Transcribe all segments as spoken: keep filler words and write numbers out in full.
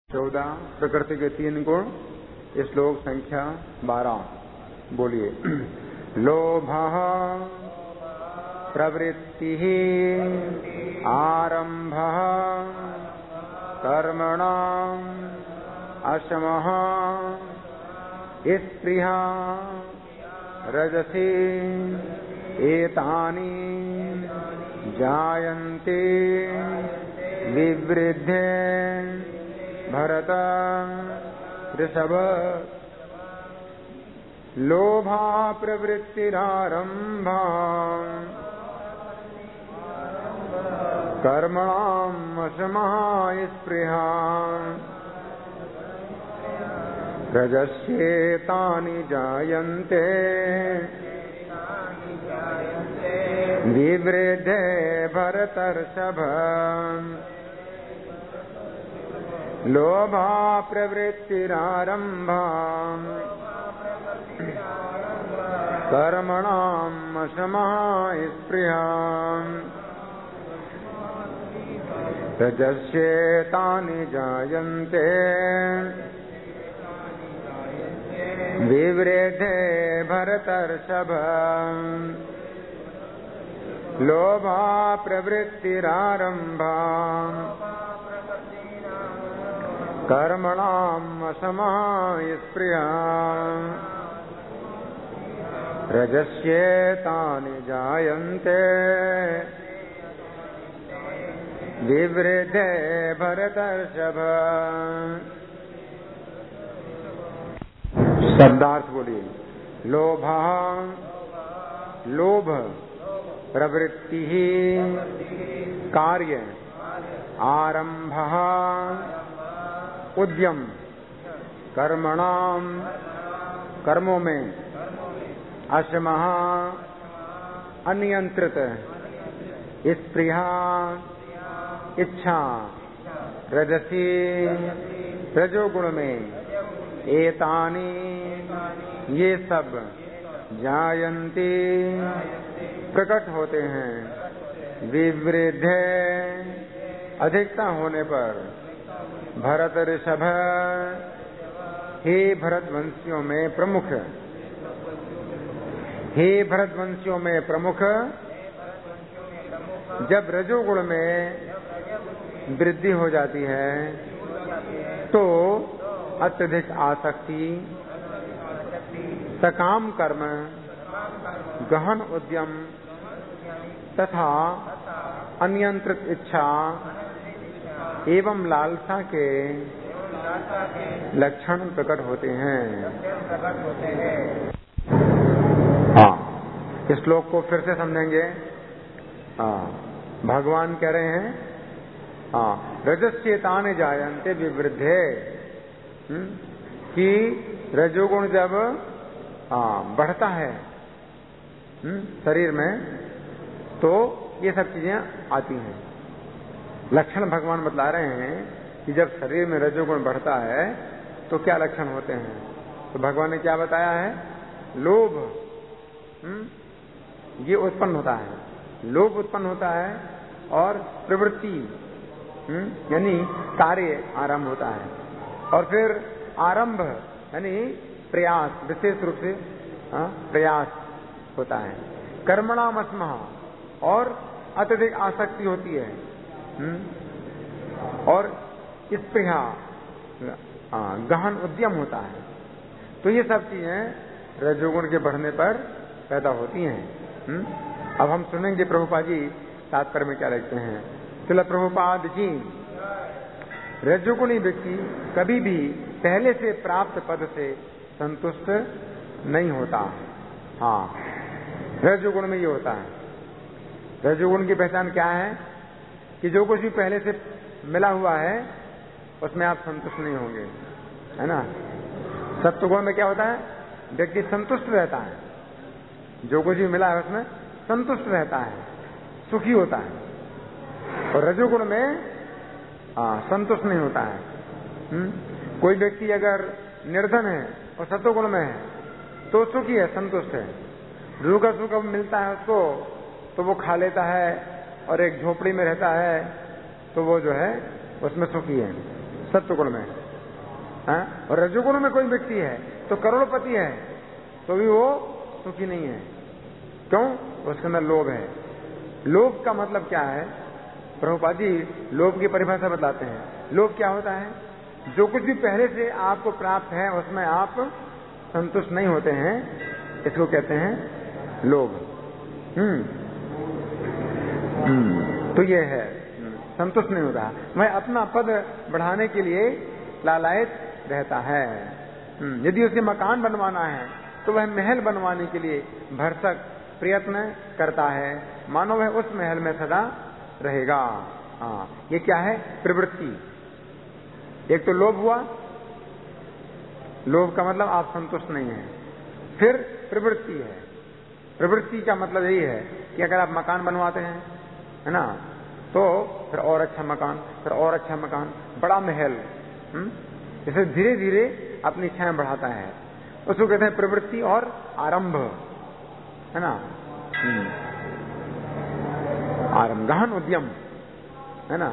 चौदह प्रकृति के तीन गुण, श्लोक संख्या बारह। बोलिए। लोभः प्रवृत्तिः आरंभः कर्मणाम् अशमः स्पृहा रजसी एतानि जायन्ते विवृद्धे भरत ऋषभ। लोभा प्रवृत्तिरारंभा कर्मणाम् अशमः स्पृहा रजस्येतानि जायन्ते विवृद्धे भरतर्षभ। लोभा प्रवृत्तिरारंभा कर्मणाम् अशमः स्पृहा रजस्येतानि जायन्ते विवृद्धे भरतर्षभ। लोभा प्रवृत्तिरारंभा कर्मणाम् अशमः स्पृहा रजस्येतानि जायन्ते विवृद्धे भरतर्षभ। शब्दार्थ बोलिए। लोभः लोभ, प्रवृत्ति कार्य, आरंभः उद्यम, कर्मणाम कर्मों में, अशमः अनियंत्रित, स्पृहा इच्छा, रजसी रजोगुण में, एतानि ये सब, जायन्ति प्रकट होते हैं, विवृद्धे अधिकता होने पर, भरत ऋषभ हे भरतवंशियों में प्रमुख, हे भरतवंशियों में प्रमुख। जब रजोगुण में वृद्धि हो जाती है तो अत्यधिक आसक्ति, सकाम कर्म, गहन उद्यम तथा अनियंत्रित इच्छा एवं लालसा के लक्षण प्रकट होते हैं। हाँ, इस श्लोक को फिर से समझेंगे। हाँ, भगवान कह रहे हैं हाँ रजस्येतानि जायन्ते विवृद्धे, कि रजोगुण जब हाँ बढ़ता है हुँ? शरीर में, तो ये सब चीजें आती हैं। लक्षण भगवान बतला रहे हैं कि जब शरीर में रजोगुण बढ़ता है तो क्या लक्षण होते हैं। तो भगवान ने क्या बताया है? लोभ हुँ? ये उत्पन्न होता है, लोभ उत्पन्न होता है, और प्रवृत्ति यानी कार्य आरंभ होता है, और फिर आरंभ यानी प्रयास, विशेष रूप से हाँ, प्रयास होता है। कर्मणाम् अशमः, और अत्यधिक आसक्ति होती है, हुँ? और स्पृहा गहन उद्यम होता है। तो ये सब चीजें रजोगुण के बढ़ने पर पैदा होती हैं। हुँ? अब हम सुनेंगे प्रभुपाद जी तात्पर्य में क्या लिखते हैं। चलो प्रभुपाद जी, रजोगुणी व्यक्ति कभी भी पहले से प्राप्त पद से संतुष्ट नहीं होता। हाँ, रजोगुण में ये होता है। रजोगुण की पहचान क्या है? कि जो कुछ भी पहले से मिला हुआ है उसमें आप संतुष्ट नहीं होंगे, है ना। सत्वगुण में क्या होता है? व्यक्ति संतुष्ट रहता है, जो कुछ भी मिला है उसमें संतुष्ट रहता है, सुखी होता है। और रजोगुण में आ, संतुष्ट नहीं होता है। हुँ? कोई व्यक्ति अगर निर्धन है और सत्वगुण में है तो सुखी है, संतुष्ट है। रूखा सूखा मिलता है उसको तो वो खा लेता है, और एक झोपड़ी में रहता है तो वो जो है उसमें सुखी है। सत्वगुण में है, और रजोगुण में कोई व्यक्ति है तो करोड़पति है तो भी वो सुखी नहीं है। क्यों? उसके अंदर लोभ है। लोभ का मतलब क्या है? प्रभुपाद जी लोभ की परिभाषा बताते हैं। लोभ क्या होता है? जो कुछ भी पहले से आपको प्राप्त है उसमें आप संतुष्ट नहीं होते हैं, इसको कहते हैं लोभ। हम्म हम्म तो ये है, संतुष्ट नहीं होता, वह अपना पद बढ़ाने के लिए लालायित रहता है। यदि उसे मकान बनवाना है तो वह महल बनवाने के लिए भरसक प्रयत्न करता है, मानो वह उस महल में सदा रहेगा। हाँ, ये क्या है? प्रवृत्ति। एक तो लोभ हुआ, लोभ का मतलब आप संतुष्ट नहीं है। फिर प्रवृत्ति है। प्रवृत्ति का मतलब यही है कि अगर आप मकान बनवाते हैं, है ना, तो फिर और अच्छा मकान, फिर और अच्छा मकान, बड़ा महल, इसे धीरे धीरे अपनी इच्छाएं बढ़ाता है। उसको कहते हैं प्रवृत्ति और आरंभ, है ना। आरंभ, गहन उद्यम, है ना।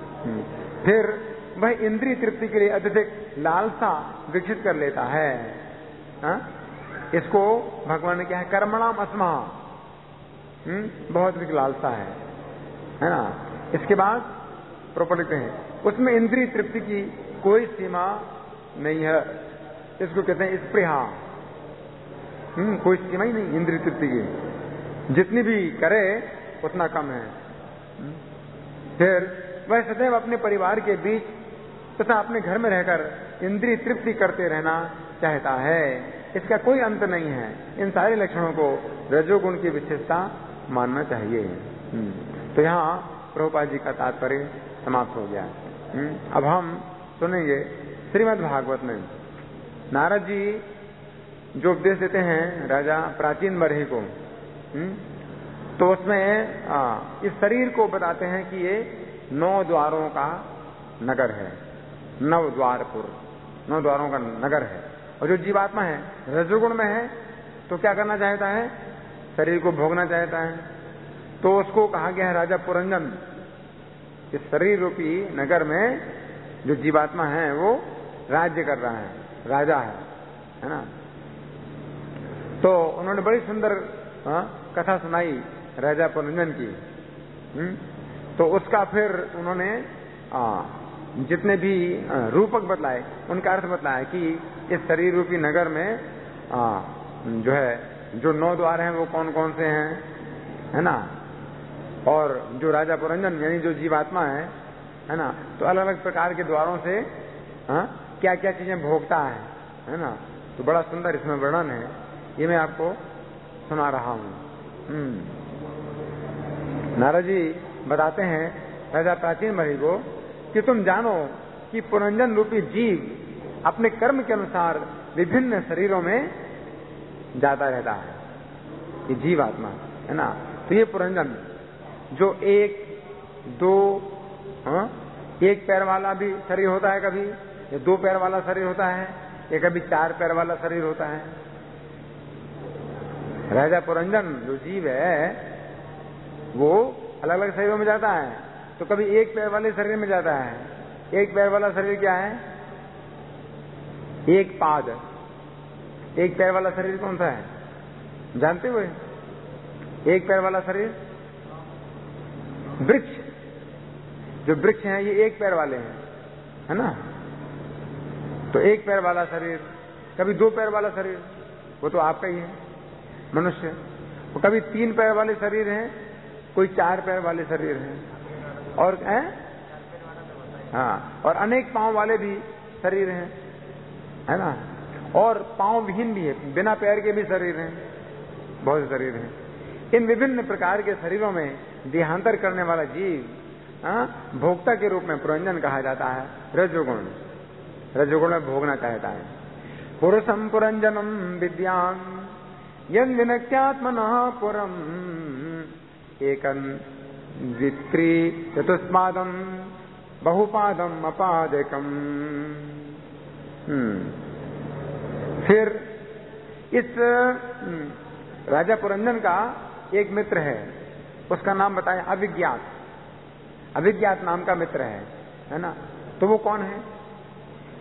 फिर वह इंद्रिय तृप्ति के लिए अत्यधिक लालसा विकसित कर लेता है। हा? इसको भगवान ने क्या है? कर्मणाम अस्मा, बहुत अधिक लालसा है, है ना। इसके बाद प्रोपर लिखते हैं उसमें इंद्रिय तृप्ति की कोई सीमा नहीं है, इसको कहते हैं स्पृहा। हम्म कोई सीमा ही नहीं इंद्रिय तृप्ति की, जितनी भी करे उतना कम है। फिर वह सदैव अपने परिवार के बीच तथा अपने घर में रहकर इंद्रिय तृप्ति करते रहना चाहता है, इसका कोई अंत नहीं है। इन सारे लक्षणों को रजोगुण की विशेषता मानना चाहिए। तो यहाँ प्रभुपाद जी का तात्पर्य समाप्त हो गया। अब हम सुनेंगे श्रीमद् भागवत में नारद जी जो उपदेश देते हैं राजा प्राचीन बरही को, तो उसमें आ, इस शरीर को बताते हैं कि ये नौ द्वारों का नगर है, नव द्वारपुर, नौ द्वारों का नगर है। और जो जीवात्मा है रजोगुण में है तो क्या करना चाहता है? शरीर को भोगना चाहता है। तो उसको कहा गया है राजा पुरंजन, इस शरीर रूपी नगर में जो जीवात्मा है वो राज्य कर रहा है, राजा है, है ना। तो उन्होंने बड़ी सुंदर हाँ, कथा सुनाई राजा पुरंजन की। हुँ? तो उसका फिर उन्होंने आ, जितने भी रूपक बतलाए उनका अर्थ बतलाया कि इस शरीर रूपी नगर में आ, जो है जो नौ द्वार हैं वो कौन कौन से हैं, है ना। और जो राजा पुरंजन यानी जो जीवात्मा है, है ना, तो अलग अलग प्रकार के द्वारों से हाँ, क्या क्या चीजें भोगता है, है ना। तो बड़ा सुंदर इसमें वर्णन है, ये मैं आपको सुना रहा हूं। नारद जी बताते हैं राजा प्राचीन बरही को कि तुम जानो कि पुरंजन रूपी जीव अपने कर्म के अनुसार विभिन्न शरीरों में जाता रहता है, ये जीवात्मा, है ना। तो ये पुरंजन जो एक दो हाँ, एक पैर वाला भी शरीर होता है, कभी ये दो पैर वाला शरीर होता है, ये कभी चार पैर वाला शरीर होता है। राजा पुरंजन जो जीव है वो अलग अलग शरीरों में जाता है, तो कभी एक पैर वाले शरीर में जाता है। एक पैर वाला शरीर क्या है? एक पाद। एक पैर वाला शरीर कौन सा है जानते हुए? एक पैर वाला शरीर वृक्ष, जो वृक्ष हैं ये एक पैर वाले हैं, है ना। तो एक पैर वाला शरीर, कभी दो पैर वाला शरीर, वो तो आपका ही है मनुष्य। वो कभी तीन पैर वाले शरीर हैं, कोई चार पैर वाले शरीर हैं, और है हाँ, और अनेक पांव वाले भी शरीर हैं, है ना। और पांव विहीन भी है, बिना पैर के भी शरीर हैं, बहुत से शरीर हैं। इन विभिन्न प्रकार के शरीरों में देहांतर करने वाला जीव हाँ, भोक्ता के रूप में पुरंजन कहा जाता है। रजोगुण, रजोगुण में भोगना चाहता है। पुरुषम पुरंजनम विद्याम यन विनक्त्यात्मना पुरम एकन द्वित्री चतुष्पादम बहुपादम अपादकम। फिर इस राजा पुरंजन का एक मित्र है, उसका नाम बताएं अविज्ञात। अविज्ञात नाम का मित्र है, है ना। तो वो कौन है?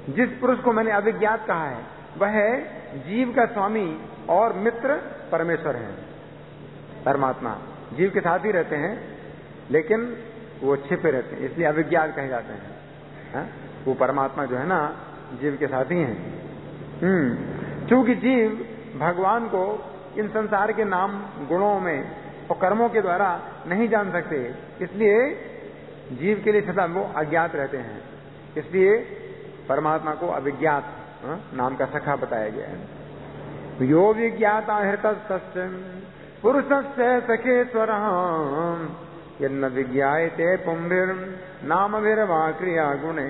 जिस पुरुष को मैंने अविज्ञात कहा है वह जीव का स्वामी और मित्र परमेश्वर है। परमात्मा जीव के साथ ही रहते हैं लेकिन वो छिपे रहते हैं, इसलिए अविज्ञात कहे जाते हैं। हा? वो परमात्मा जो है ना जीव के साथ ही है। हम्म क्योंकि जीव भगवान को इन संसार के नाम गुणों में और कर्मों के द्वारा नहीं जान सकते, इसलिए जीव के लिए सदा वो अज्ञात रहते हैं। इसलिए परमात्मा को अविज्ञात नाम का सखा बताया गया है। यो विज्ञाता हृतस्य पुरुषस्य सखेश्वर यन्न विज्ञायते पुंभिर नामभिर्वा क्रिया गुणे।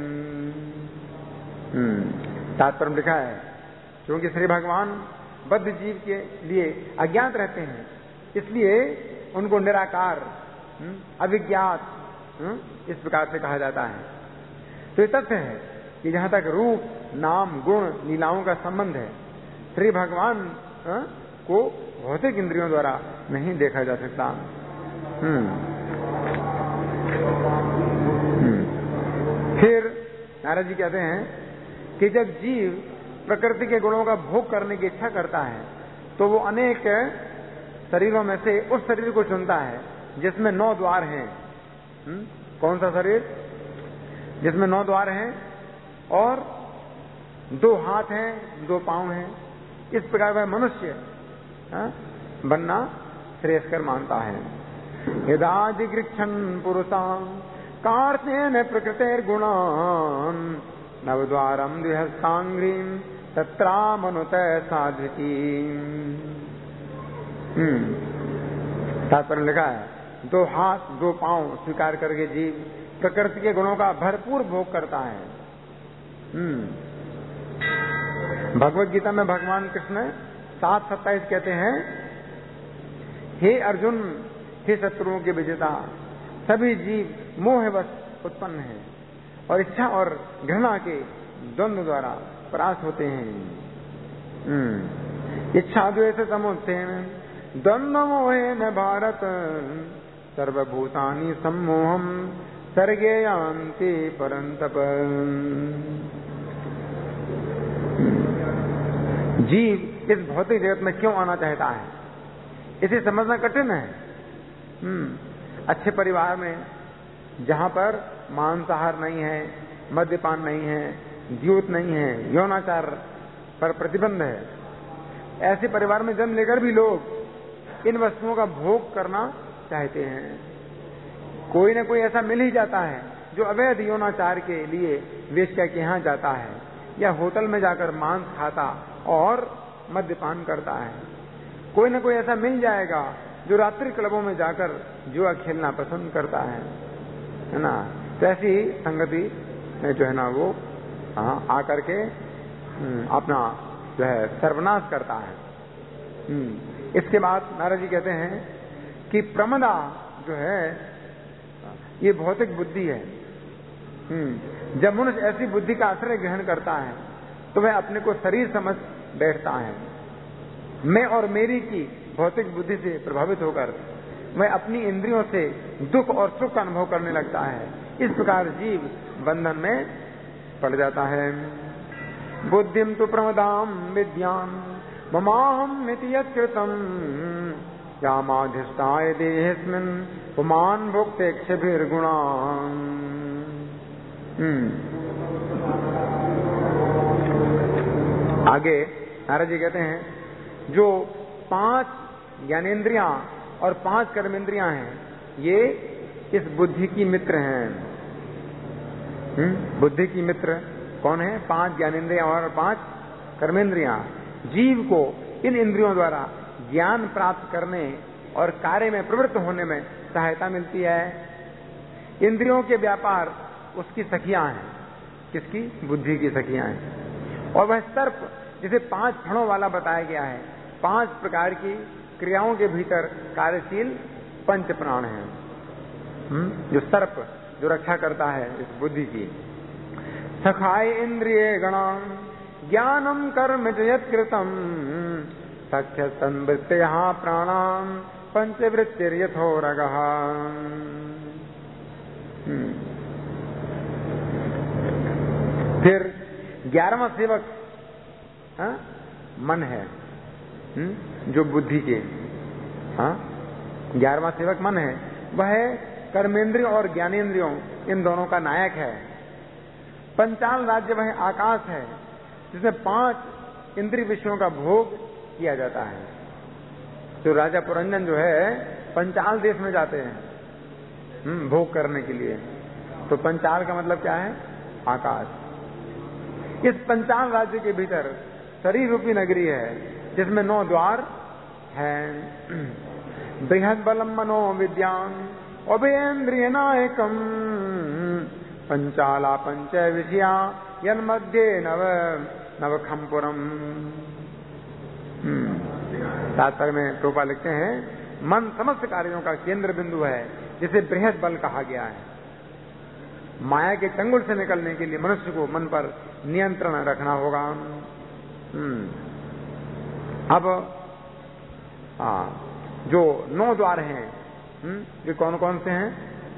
तात्पर्य लिखा है क्योंकि श्री भगवान बद्ध जीव के लिए अज्ञात रहते हैं, इसलिए उनको निराकार अविज्ञात इस प्रकार से कहा जाता है। तो ये तथ्य है कि जहां तक रूप नाम गुण लीलाओं का संबंध है, श्री भगवान को भौतिक इंद्रियों द्वारा नहीं देखा जा सकता। हम्म फिर नारद जी कहते हैं कि जब जीव प्रकृति के गुणों का भोग करने की इच्छा करता है तो वो अनेक शरीरों में से उस शरीर को चुनता है जिसमें नौ द्वार हैं। हुँ? कौन सा शरीर जिसमें नौ द्वार हैं और दो हाथ हैं दो पांव हैं। इस प्रकार वह मनुष्य बनना श्रेयस्कर मानता है। यदाधिगृक्षन् पुरुषान् कार्तेन प्रकृतेर्गुणान् नवद्वारं द्विहस्तांग्रीं तत्रा मनुतः साध्विकी। तात्पर्य लिखा है दो हाथ दो पांव स्वीकार करके जीव प्रकृति के गुणों का भरपूर भोग करता है। भगवत गीता में भगवान कृष्ण सात सत्ताईस कहते हैं, हे अर्जुन हे शत्रुओं के विजेता, सभी जीव मोहवश उत्पन्न हैं और इच्छा और घृणा के द्वंद्व द्वारा परास्त होते हैं। इच्छा द्वेष समुत्थेन द्वंद्व मोहेन भारत सर्वभूतानि सम्मोहम सर्गे यान्ति परन्तप। जीव इस भौतिक जगत में क्यों आना चाहता है इसे समझना कठिन है। हम्म अच्छे परिवार में जहां पर मांसाहार नहीं है, मद्यपान नहीं है, द्यूत नहीं है, यौनाचार पर प्रतिबंध है, ऐसे परिवार में जन्म लेकर भी लोग इन वस्तुओं का भोग करना चाहते हैं। कोई न कोई ऐसा मिल ही जाता है जो अवैध यौनाचार के लिए वेश्या के यहाँ जाता है या होटल में जाकर मांस खाता और मद्यपान करता है। कोई न कोई ऐसा मिल जाएगा जो रात्रि क्लबों में जाकर जुआ खेलना पसंद करता है, है ना। तो ऐसी संगति में जो है ना वो आकर के अपना जो है सर्वनाश करता है। इसके बाद नारद जी कहते हैं कि प्रमदा जो है ये भौतिक बुद्धि है। जब मनुष्य ऐसी बुद्धि का आश्रय ग्रहण करता है तो वह अपने को शरीर समझ बैठता है। मैं और मेरी की भौतिक बुद्धि से प्रभावित होकर वह अपनी इंद्रियों से दुख और सुख का अनुभव करने लगता है। इस प्रकार जीव बंधन में पड़ जाता है। बुद्धिम तु प्रमदाम विद्याम ममाहम इति यत्कृतम् यामाधिष्ठाय देहेऽस्मिन् पुमान् भुक्ते क्षभिर्गुणान्। आगे नारद जी कहते हैं जो पांच ज्ञानेन्द्रियां और पांच कर्मेंद्रियां हैं ये इस बुद्धि की मित्र हैं। हम्म बुद्धि की मित्र कौन है? पांच ज्ञानेन्द्रियां और पांच कर्मेंद्रियां। जीव को इन इंद्रियों द्वारा ज्ञान प्राप्त करने और कार्य में प्रवृत्त होने में सहायता मिलती है। इंद्रियों के व्यापार उसकी सखियां हैं। किसकी? बुद्धि की सखियां हैं। और वह सर्प जिसे पांच फणों वाला बताया गया है, पांच प्रकार की क्रियाओं के भीतर कार्यशील पंच प्राण हैं। जो सर्प जो रक्षा करता है इस बुद्धि की। सखाय इंद्रिय गणां ज्ञानम कर्म जयत्कृतम सख्य संवृत्तयः प्राणां पंचवृत्तिर्यथोरगः। फिर ग्यारहवां सेवक हा? मन है, हुँ? जो बुद्धि के हाँ ग्यारहवां सेवक मन है, वह कर्मेंद्रियों और ज्ञानेंद्रियों इन दोनों का नायक है। पंचाल राज्य वह आकाश है जिसमें पांच इंद्रिय विषयों का भोग किया जाता है। जो राजा पुरंजन जो है पंचाल देश में जाते हैं हम्म भोग करने के लिए। तो पंचाल का मतलब क्या है? आकाश। इस पंचाल राज्य के भीतर शरीर रूपी नगरी है जिसमें नौ द्वार हैं। बृहद बलम मनो विद्यां अभेन्द्रिय नायकम पंचाला पंच विषया यन मध्य नव नवखंपुरम। तात्पर्य में टोपा लिखते हैं, मन समस्त कार्यों का केंद्र बिंदु है जिसे बृहद बल कहा गया है। माया के चंगुल से निकलने के लिए मनुष्य को मन पर नियंत्रण रखना होगा। अब हाँ जो नौ द्वार हैं ये कौन कौन से हैं?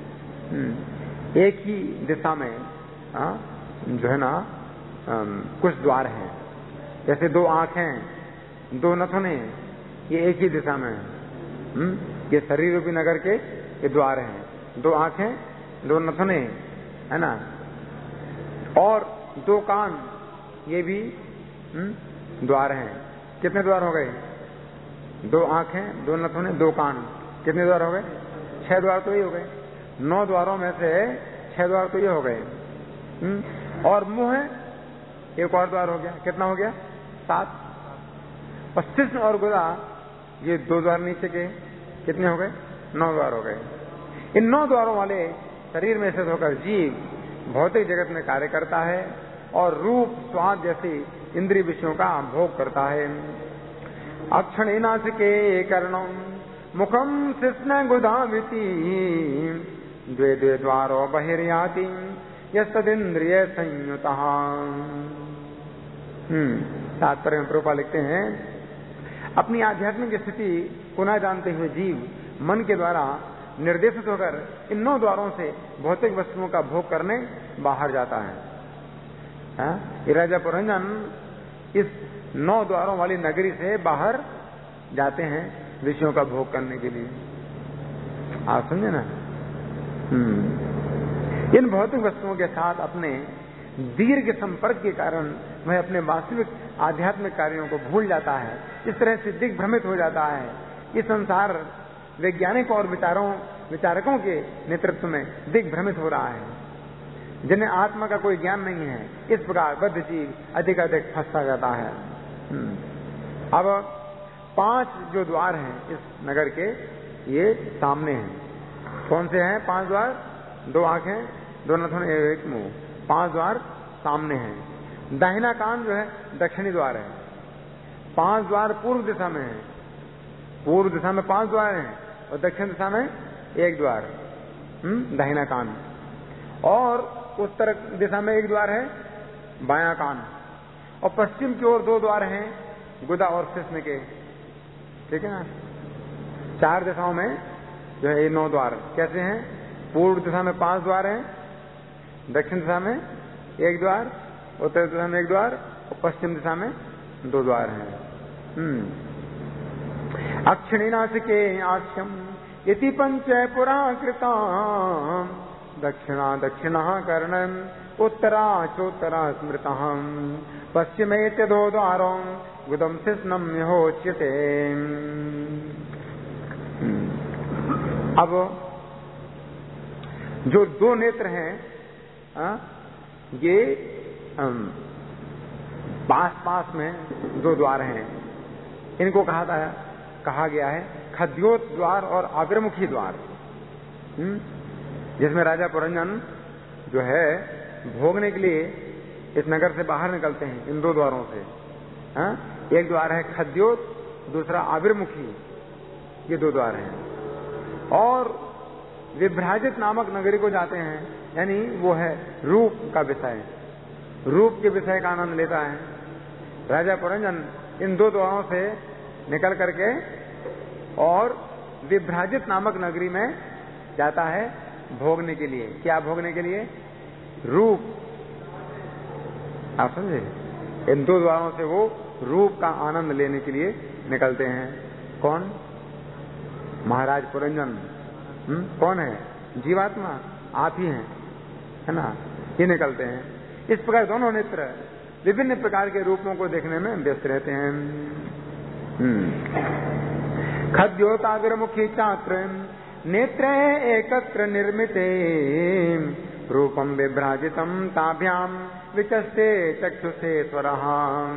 एक ही दिशा में आ, जो है ना आ, कुछ द्वार हैं। जैसे दो आंखें, दो नथुने, ये एक ही दिशा में है। ये शरीर रूपी नगर के ये द्वार हैं। दो आंखें, दो नथुने, है ना, और दो कान, ये भी द्वार हैं। कितने द्वार हो गए? दो आंखें, दो नथुने, दो कान, कितने द्वार हो गए? छह द्वार तो ये हो गए। नौ द्वारों में से छह द्वार तो ये हो गए। और मुंह है, एक और द्वार हो गया। कितना हो गया? सात। और शिश्न और गुदा, ये दो द्वार नीचे के, कितने हो गए? नौ द्वार हो गए। इन नौ द्वारों वाले शरीर में स्थित होकर जीव भौतिक जगत में कार्य करता है और रूप स्वाद जैसे इंद्रिय विषयों का भोग करता है। अक्षण नासिके कर्णम मुखम शिश्न गुदाविति द्वे द्वे द्वारो बहिर्याति यस्तदिंद्रिय संयुतः। हम्म तात्पर्य में प्रभुपाद लिखते हैं, अपनी आध्यात्मिक स्थिति को न जानते हुए जीव मन के द्वारा निर्देशित होकर इन नौ द्वारों से भौतिक वस्तुओं का भोग करने बाहर जाता है। हा? ये राजा पुरंजन इस नौ द्वारों वाली नगरी से बाहर जाते हैं विषयों का भोग करने के लिए। आप समझे ना? हम्म इन भौतिक वस्तुओं के साथ अपने दीर्घ संपर्क के कारण वह अपने वास्तविक आध्यात्मिक कार्यों को भूल जाता है। इस तरह से दिग्भ्रमित हो जाता है। इस संसार वैज्ञानिक और विचारों विचारकों के नेतृत्व में दिग्भ्रमित हो रहा है, जिन्हें आत्मा का कोई ज्ञान नहीं है। इस प्रकार बद्ध जीव अधिक अधिक फंसता जाता है। अब पांच जो द्वार हैं इस नगर के, ये सामने हैं। कौन से हैं पांच द्वार? दो आंखें, दो नथुन, एक मुंह। पांच द्वार सामने हैं। दाहिना कान जो है दक्षिणी द्वार है। पांच द्वार पूर्व दिशा में है। पूर्व दिशा में पांच द्वार हैं और दक्षिण दिशा में एक द्वार, हम्म दाहिना कान। और उत्तर दिशा में एक द्वार है, बायां कान। और पश्चिम की ओर दो द्वार हैं, गुदा और शिश्न के। ठीक है ना? चार दिशाओं में जो है ये नौ द्वार कैसे हैं? पूर्व दिशा में पांच द्वार हैं, दक्षिण दिशा में एक द्वार, उत्तर दिशा में एक द्वार और पश्चिम दिशा में दो द्वार हैं। हम्म अक्षिणी नासिके आक्ष्यम इति पंच पुरा कृता दक्षिणा दक्षिणा कर्णम उत्तरा चोत्तरा स्मृता पश्चिमे दो द्वारों गुदम शिश्नम यहोच्यते। अब जो दो नेत्र हैं आ, ये पास पास में दो द्वार हैं। इनको कहा था कहा गया है खद्योत द्वार और अग्रमुखी द्वार, जिसमें राजा पुरंजन जो है भोगने के लिए इस नगर से बाहर निकलते हैं इन दो द्वारों से। हा? एक द्वार है खद्योत, दूसरा अग्रमुखी, ये दो द्वार हैं। और विभ्राजित नामक नगरी को जाते हैं, यानी वो है रूप का विषय, रूप के विषय का आनंद लेता है। राजा पुरंजन इन दो द्वारों से निकल करके और विभ्राजित नामक नगरी में जाता है भोगने के लिए। क्या भोगने के लिए? रूप। आप समझे? इन दो द्वारों से वो रूप का आनंद लेने के लिए निकलते हैं। कौन? महाराज पुरंजन। हम्म कौन है? जीवात्मा, आप ही हैं, है ना? ये निकलते हैं। इस प्रकार दोनों नेत्र विभिन्न प्रकार के रूपों को देखने में व्यस्त रहते हैं। खद्योताग्रमुखी चात्र नेत्र एकत्र निर्मिते रूपम विभ्राजितम ताभ्याम विचस्ते चक्षुषे स्वरहाम।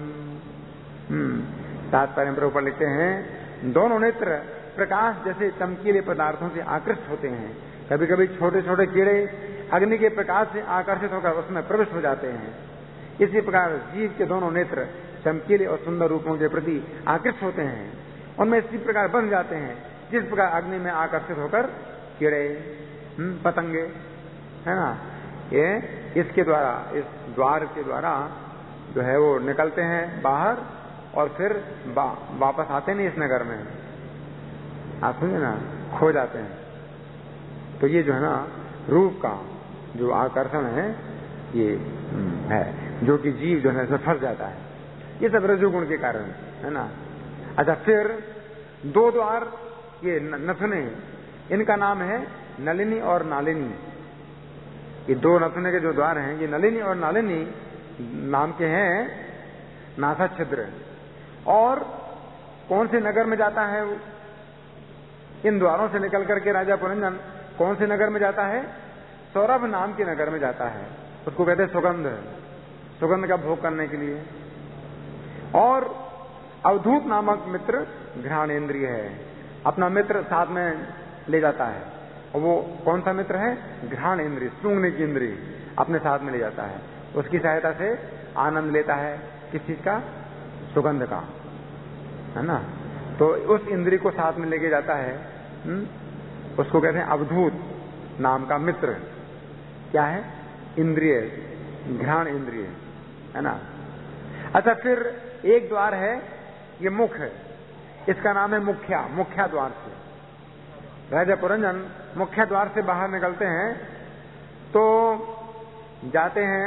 तात्पर्य में ऊपर लिखते हैं, दोनों नेत्र प्रकाश जैसे चमकीले पदार्थों से आकृष्ट होते हैं। कभी कभी छोटे छोटे कीड़े अग्नि के प्रकाश से आकर्षित होकर उसमें प्रविष्ट हो जाते हैं। इसी प्रकार जीव के दोनों नेत्र चमकीले और सुंदर रूपों के प्रति आकृष्ट होते हैं, उनमें इसी प्रकार बन जाते हैं जिस प्रकार अग्नि में आकर्षित होकर कीड़े, पतंगे, है ना, ये इसके द्वारा, इस द्वार के द्वारा जो है वो निकलते हैं बाहर और फिर बा, वापस आते नहीं इस नगर में। आप समझे ना, खो जाते हैं। तो ये जो है ना रूप का जो आकर्षण है ये है, जो कि जीव जो है इसमें फंस जाता है। ये सब रजोगुण के कारण है ना। अच्छा, फिर दो द्वार ये नथुने, इनका नाम है नलिनी और नालिनी। ये दो नथुने के जो द्वार हैं ये नलिनी और नालिनी नाम के हैं, नासा छिद्र। और कौन से नगर में जाता है? इन द्वारों से निकल करके राजा पुरंजन कौन से नगर में जाता है? सौरभ नाम के नगर में जाता है। उसको कहते हैं सुगंध, सुगंध का भोग करने के लिए। और अवधूत नामक मित्र घ्राणेन्द्रिय है, अपना मित्र साथ में ले जाता है। और वो कौन सा मित्र है? घ्राण इंद्रिय, सूंघने की इंद्रिय अपने साथ में ले जाता है। उसकी सहायता से आनंद लेता है किस चीज का? सुगंध का, है ना। तो उस इंद्रिय को साथ में लेके जाता है। हुँ? उसको कहते हैं अवधूत नाम का मित्र। क्या है? इंद्रिय, घ्राण इंद्रिय, है ना। अच्छा, फिर एक द्वार है ये मुख है, इसका नाम है मुख्या। मुख्या द्वार से राजा पुरंजन मुख्या द्वार से बाहर निकलते हैं तो जाते हैं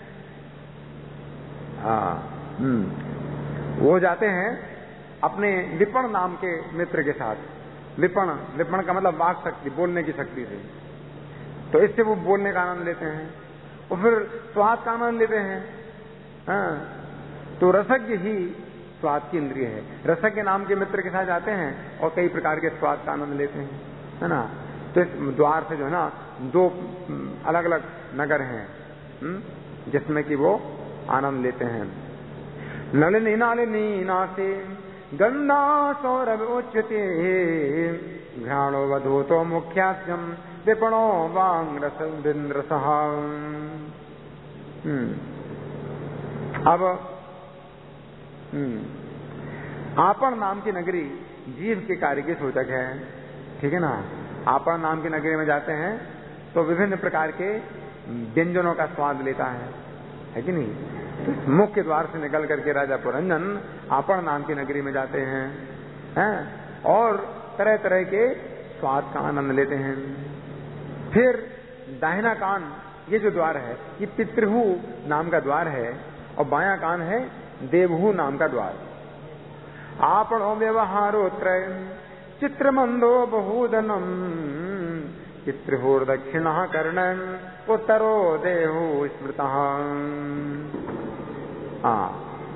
आ, वो जाते हैं अपने विपण नाम के मित्र के साथ। विपण, विपण का मतलब वाक शक्ति, बोलने की शक्ति से। तो इससे वो बोलने का आनंद लेते हैं और फिर स्वाद का आनंद लेते हैं। हाँ, तो रसज्ञ ही स्वाद की इंद्रिय है। रसज्ञ नाम के मित्र के साथ जाते हैं और कई प्रकार के स्वाद का आनंद लेते हैं, है ना। तो इस द्वार से जो है ना दो अलग अलग नगर हैं जिसमें कि वो आनंद लेते हैं। नलिनी नालिनी नासे गंधा सौरभ उच्यते घ्राणो वधूतो मुख्यास्यम विपणो वांग रस रसः। अब आपन नाम की नगरी जीव के कार्य की सूचक है, ठीक है ना। आपन नाम की नगरी में जाते हैं तो विभिन्न प्रकार के व्यंजनों का स्वाद लेता है, है कि नहीं। तो मुख्य द्वार से निकल करके राजा पुरंजन आपन नाम की नगरी में जाते हैं, हैं और तरह तरह के स्वाद का आनंद लेते हैं। फिर दाहिना कान, ये जो द्वार है ये पितृहु नाम का द्वार है और बायां कान है देवहु नाम का द्वार। आपणो व्यवहारो त्रय चित्रमंदो बहुदनम चित्रहोर दक्षिण कर्णन उत्तरो देहु स्मृता। हाँ,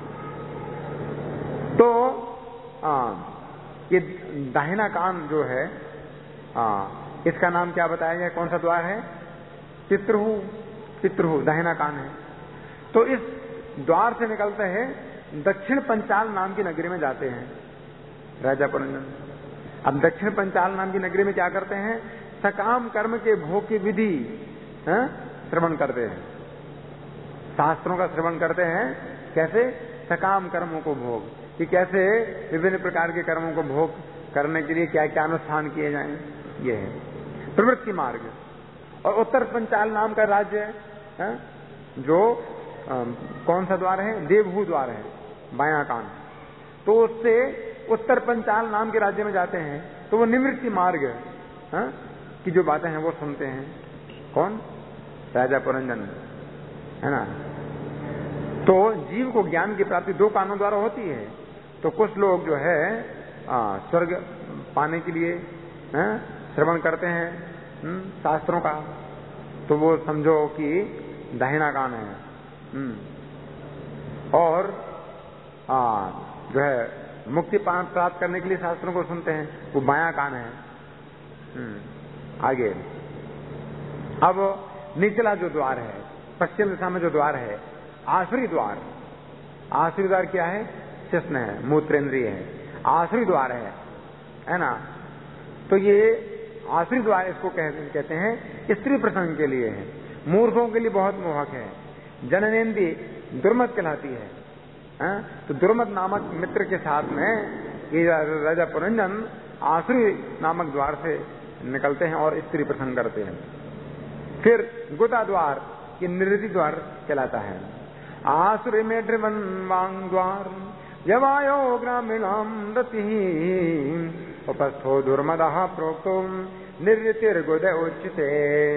तो आ, ये दाहिना कान जो है आ, इसका नाम क्या बताया गया? कौन सा द्वार है? पितृहु। पितृहु दाहिना कान है। तो इस द्वार से निकलते हैं दक्षिण पंचाल नाम की नगरी में जाते हैं राजा पुरंजन। अब दक्षिण पंचाल नाम की नगरी में क्या करते हैं? सकाम कर्म के भोग की विधि श्रवण करते हैं, शास्त्रों का श्रवण करते हैं। कैसे? सकाम कर्मों को भोग, कि कैसे विभिन्न प्रकार के कर्मों को भोग करने के लिए क्या क्या अनुष्ठान किए जाएं, ये है प्रवृत्ति मार्ग। और उत्तर पंचाल नाम का राज्य है जो आ, कौन सा द्वार है? देवहु द्वार है, बायां कान। तो उससे उत्तर पंचाल नाम के राज्य में जाते हैं तो वो निवृत्ति मार्ग है कि जो बातें हैं वो सुनते हैं। कौन? राजा पुरंजन, है ना। तो जीव को ज्ञान की प्राप्ति दो कारणों द्वारा होती है। तो कुछ लोग जो है आ, स्वर्ग पाने के लिए श्रवण करते हैं हुँ, शास्त्रों का, तो वो समझो कि दाहिना कान है। हुँ, और आ, जो है मुक्ति प्राप्त करने के लिए शास्त्रों को सुनते हैं, वो बायां कान है। हुँ, आगे अब निचला जो द्वार है, पश्चिम दिशा में जो द्वार है, आसुरी द्वार। आसुरी द्वार क्या है? शिश्न है, मूत्रेंद्रिय है, आसुरी द्वार है, है ना। तो ये आसुरी द्वार इसको कहते हैं, स्त्री प्रसंग के लिए है, मूर्खों के लिए बहुत मोहक है। जननेन्द्री दुर्मत कहलाती है, है? तो दुर्मत नामक मित्र के साथ में ये राजा पुरंजन आसुरी नामक द्वार से निकलते हैं और स्त्री प्रसंग करते हैं। फिर गुदा द्वार ये निवृत्ति द्वार कहलाता है। आसुरी में ड्रिवन वांग द्वार यवायो ग्रामीणाम रति उपस्थो दुर्मदः प्रोक्तो निर्वृतिर्गुद उच्यते।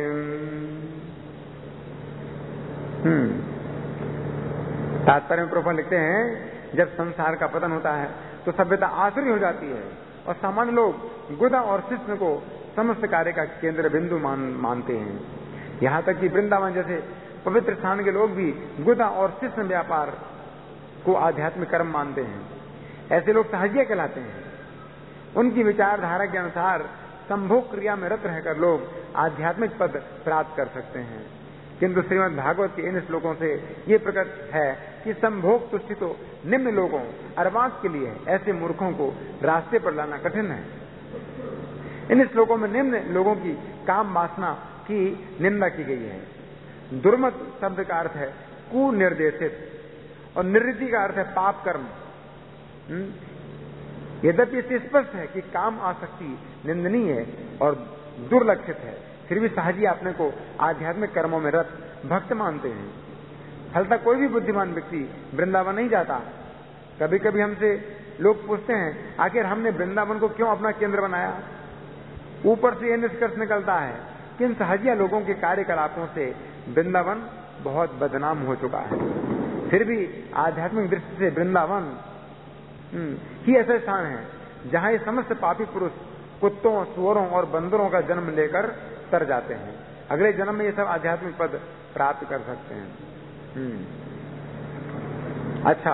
हम्म तात्पर्य में प्रभु लिखते हैं, जब संसार का पतन होता है तो सभ्यता आसुरी हो जाती है और सामान्य लोग गुदा और शिष्ण को समस्त कार्य का केंद्र बिंदु मान मानते हैं। यहाँ तक कि वृंदावन जैसे पवित्र स्थान के लोग भी गुदा और शिष्ण व्यापार को आध्यात्मिक कर्म मानते हैं। ऐसे लोग सहजिया कहलाते हैं। उनकी विचारधारा के अनुसार संभोग क्रिया में रत रहकर लोग आध्यात्मिक पद प्राप्त कर सकते हैं। किंतु श्रीमद् भागवत के इन श्लोकों से ये प्रकट है कि संभोग तुष्टि तो निम्न लोगों अरवास के लिए है। ऐसे मूर्खों को रास्ते पर लाना कठिन है। इन श्लोकों में निम्न लोगों की काम वासना की निंदा की गई है। दुर्मत शब्द का अर्थ है कुनिर्देशित और निवृत्ति का अर्थ है पाप कर्म। यद्यपि इससे स्पष्ट है कि काम आसक्ति निंदनीय है और दुर्लक्षित है, फिर भी सहजी अपने को आध्यात्मिक कर्मों में रत भक्त मानते हैं। फलता कोई भी बुद्धिमान व्यक्ति वृंदावन नहीं जाता। कभी कभी हमसे लोग पूछते हैं, आखिर हमने वृंदावन को क्यों अपना केंद्र बनाया? ऊपर से यह निष्कर्ष निकलता है कि इन सहजिया लोगों के कार्यकलापों से वृंदावन बहुत बदनाम हो चुका है। फिर भी आध्यात्मिक दृष्टि से वृंदावन ही ऐसा स्थान है जहां ये समस्त पापी पुरुष कुत्तों, सुअरों और बंदरों का जन्म लेकर तर जाते हैं। अगले जन्म में ये सब आध्यात्मिक पद प्राप्त कर सकते हैं। अच्छा,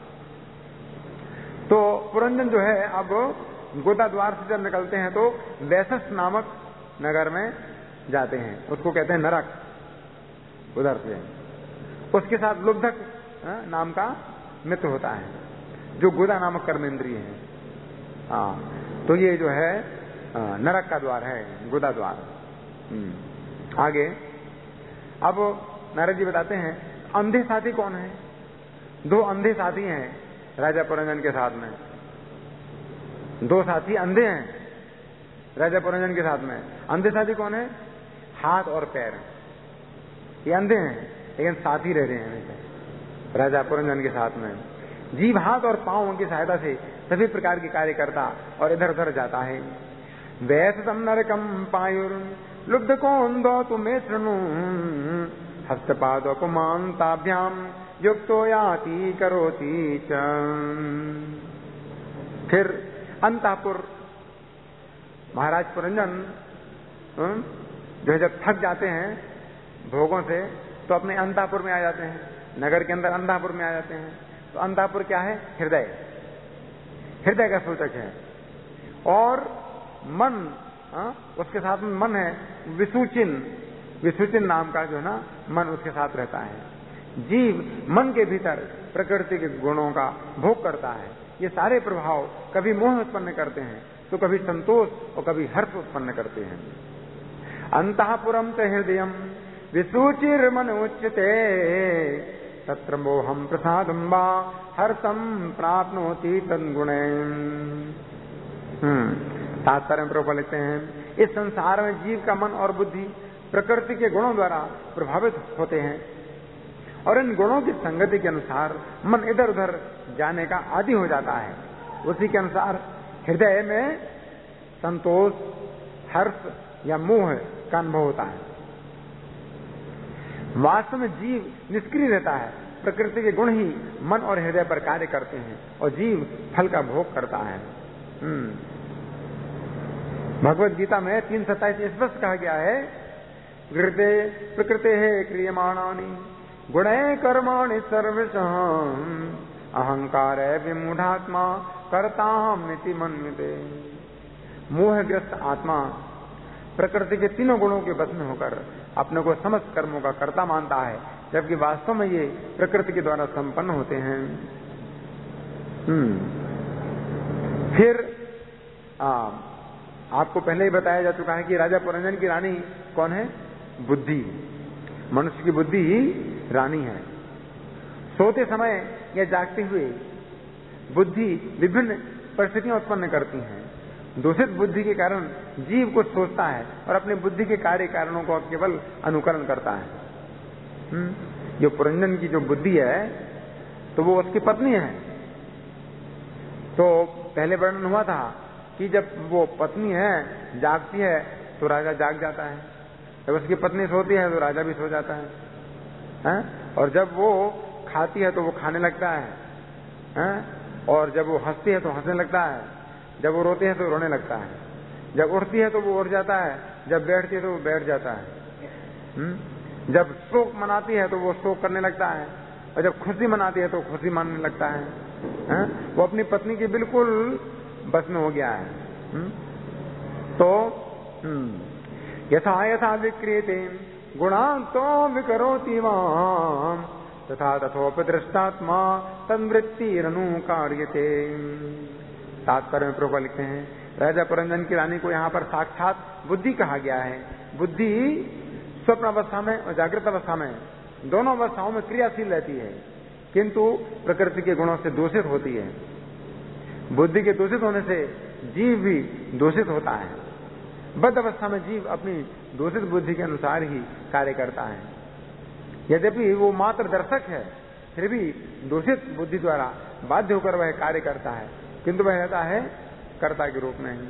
तो पुरंजन जो है अब गोदा द्वार से जब निकलते हैं तो वैशस नामक नगर में जाते हैं। उसको कहते हैं नरक। उधर से उसके साथ लुब्धक नाम का मित्र होता है जो गोदा नामक कर्मेंद्रिय है। हाँ, तो ये जो है नरक का द्वार है, गोदा द्वार। आगे अब नारद जी बताते हैं अंधे साथी कौन है। दो अंधे साथी हैं राजा पुरंजन के साथ में। दो साथी अंधे हैं राजा पुरंजन के साथ में। अंधे साथी कौन है? हाथ और पैर। ये अंधे हैं लेकिन साथी रह रहे हैं राजा पुरंजन के साथ में। जीव हाथ और पांव की सहायता से सभी प्रकार के कार्य करता और इधर उधर जाता है। वैसतम नरकम पायुर लुब्ध कौंदो तुम्हें शृणु हस्तपादो कुमांताभ्याम युक्तो याति करोति च। फिर अंतःपुर महाराज पुरंजन जो है जब थक जाते हैं भोगों से तो अपने अंतःपुर में आ जाते हैं। नगर के अंदर अंतःपुर में आ जाते हैं। तो अंतःपुर क्या है? हृदय। हृदय का सूचक है। और मन, आ, उसके साथ में मन है विसूचिन। विसूचिन नाम का जो है ना मन उसके साथ रहता है। जीव मन के भीतर प्रकृति के गुणों का भोग करता है। ये सारे प्रभाव कभी मोह उत्पन्न करते हैं तो कभी संतोष और कभी हर्ष उत्पन्न करते हैं। अंतःपुरम च हृदयम विसूचिर मन उच्यते तत्र मोहम प्रसादम वा हर्षम प्राप्नोति तद्गुणे। तात्पर्य में प्रभु लिखते हैं इस संसार में जीव का मन और बुद्धि प्रकृति के गुणों द्वारा प्रभावित होते हैं और इन गुणों की संगति के अनुसार मन इधर उधर जाने का आदी हो जाता है। उसी के अनुसार हृदय में संतोष, हर्ष या मोह का अनुभव होता है। वास्तव में जीव निष्क्रिय रहता है प्रकृति के गुण ही मन और हृदय पर कार्य करते हैं और जीव फल का भोग करता है। भगवत गीता में तीन सत्ताईस स्पष्ट कहा गया है, प्रकृते प्रकृते है क्रियमाणानि गुणे कर्माणि सर्वशः अहंकार विमूढ़ात्मा कर्ताहमिति मन्यते। मोहग्रस्त आत्मा प्रकृति के तीनों गुणों के बस में होकर अपने को समस्त कर्मों का कर्ता मानता है, जबकि वास्तव में ये प्रकृति के द्वारा संपन्न होते हैं। हम्म फिर आ, आपको पहले ही बताया जा चुका है कि राजा पुरंजन की रानी कौन है? बुद्धि। मनुष्य की बुद्धि ही रानी है। सोते समय या जागते हुए बुद्धि विभिन्न परिस्थितियां उत्पन्न करती हैं। दूषित बुद्धि के कारण जीव कुछ सोचता है और अपनी बुद्धि के कार्य कारणों को केवल अनुकरण करता है। हुँ? जो पुरंजन की जो बुद्धि है तो वो उसकी पत्नी है। तो पहले वर्णन हुआ था कि जब वो पत्नी है जागती है तो राजा जाग जाता है, जब उसकी पत्नी सोती है तो राजा भी सो जाता है, है? और जब वो खाती है तो वो खाने लगता है, है? और जब वो हंसती है तो हंसने लगता है, जब वो रोती है तो रोने लगता है, जब उठती है तो वो उठ जाता है, जब बैठती है तो वो बैठ जाता है, हुँ? जब शोक मनाती है तो वो शोक करने लगता है, और जब खुशी मनाती है तो खुशी मानने लगता है, है? वो अपनी पत्नी की बिल्कुल बस में हो गया है। हुँ? तो यथा यथा विक्रियते गुणांतो विकरोति वाम तथा तथोपि दृष्टात्मा तन्वृत्तिरनु कार्यते। तात्पर्य में प्रभु लिखते हैं, राजा पुरंजन की रानी को यहाँ पर साक्षात बुद्धि कहा गया है। बुद्धि स्वप्न अवस्था में और जागृत अवस्था में दोनों अवस्थाओं में क्रियाशील रहती है, किंतु प्रकृति के गुणों से दूषित होती है। बुद्धि के दूषित होने से जीव भी दूषित होता है। बद्ध अवस्था में जीव अपनी दूषित बुद्धि के अनुसार ही कार्य करता है। यद्यपि वो मात्र दर्शक है, फिर भी दूषित बुद्धि द्वारा बाध्य होकर वह कार्य करता है, किंतु वह रहता है कर्ता के रूप में ही।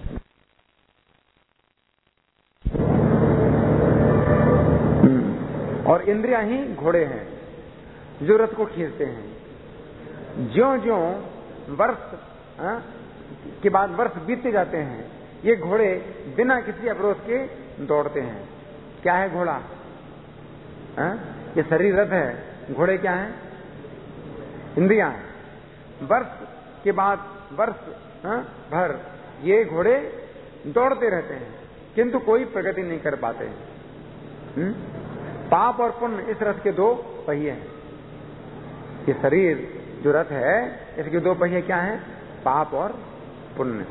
और इंद्रियां ही घोड़े हैं जो रथ को खींचते हैं। ज्यों ज्यों वर्ष आ, के बाद वर्ष बीतते जाते हैं, ये घोड़े बिना किसी अवरोध के दौड़ते हैं। क्या है घोड़ा? आ? ये शरीर रथ है, घोड़े क्या है? इंद्रियां हैं। वर्ष के बाद वर्ष आ, भर ये घोड़े दौड़ते रहते हैं, किंतु कोई प्रगति नहीं कर पाते। हुँ? पाप और पुण्य इस रथ के दो पहिए हैं। ये शरीर जो रथ है इसके दो पहिए क्या हैं? पाप और पुण्य।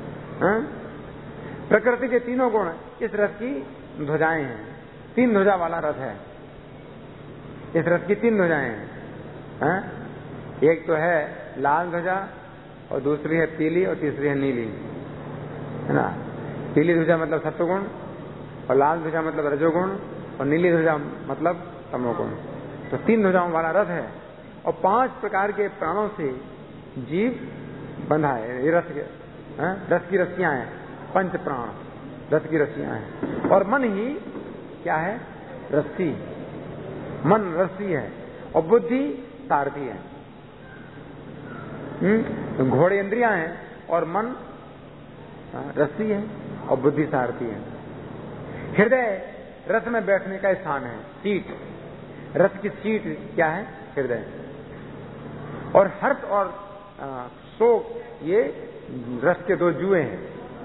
प्रकृति के तीनों गुण इस रथ की ध्वजाएं हैं। तीन ध्वजा वाला रथ है। इस रथ की तीन ध्वजाएं हैं, है? एक तो है लाल ध्वजा और दूसरी है पीली और तीसरी है नीली, है ना? पीली ध्वजा मतलब सत्वगुण और लाल ध्वजा मतलब रजोगुण और नीली ध्वजा मतलब तमोगुण। तो तीन ध्वजाओं वाला रथ है और पांच प्रकार के प्राणों से जीव बंधा है। ये रथ के रथ की रस्सियां हैं, पंच प्राण रथ की रस्सियां हैं। और मन ही क्या है? रस्सी। मन रस्सी है और बुद्धि सारथी है। तो घोड़े इंद्रियां हैं और मन रस्सी है और बुद्धि सारथी है। हृदय रथ में बैठने का स्थान है, सीट। रथ की सीट क्या है? हृदय। और हर्ष और शोक ये रथ के दो जुए हैं।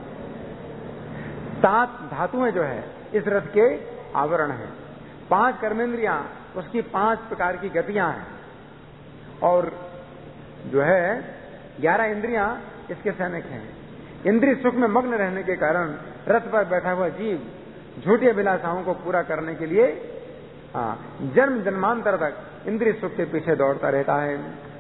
सात धातुएं जो है इस रथ के आवरण है। पांच कर्मेंद्रियां उसकी पांच प्रकार की गतियां हैं और जो है ग्यारह इंद्रियां इसके सैनिक हैं। इंद्रिय सुख में मग्न रहने के कारण रथ पर बैठा हुआ जीव झूठी अभिलाषाओं को पूरा करने के लिए हाँ, जन्म जन्मांतर तक इंद्रिय सुख के पीछे दौड़ता रहता है।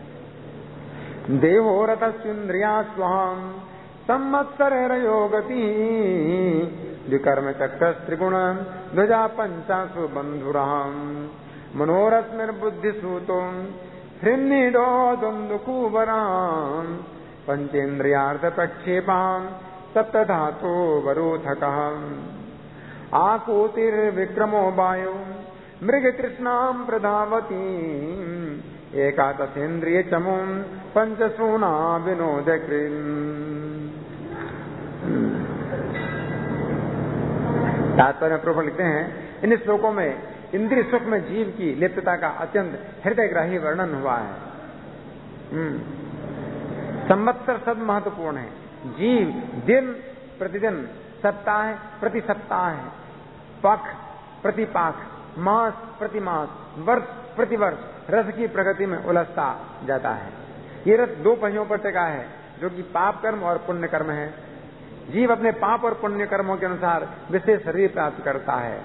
देहो रथस्विंद्रिया स्वाम संवत्सरयो गति विकर्म चक्र त्रिगुण ध्वजा पंचासु बंधुराम मनोरस्मिर्बुद्धि सूतो हृन्नीडो द्वंद्वकुबराम पंचेन्द्रियार्थ प्रक्षेपाम सप्तधातु वरोधकः आकूतिर्विक्रमो वायु मृग तृष्णाम प्रधावती एकादशेन्द्रिय चमुम पंचसूना विनोद तात्पर्य प्रभु लिखते हैं, इन श्लोकों में इंद्रिय सुख में जीव की लिप्तता का अत्यंत हृदयग्राही वर्णन हुआ है। संवत्सर शब्द महत्वपूर्ण है। जीव दिन प्रतिदिन, सप्ताह प्रति सप्ताह, पख प्रति पाख, मास प्रति मास, वर्ष प्रति वर्ष रस की प्रगति में उलझता जाता है। ये रस दो पहियों पर टिका है, जो कि पाप कर्म और पुण्य कर्म है। जीव अपने पाप और पुण्य कर्मों के अनुसार विशेष शरीर प्राप्त करता है,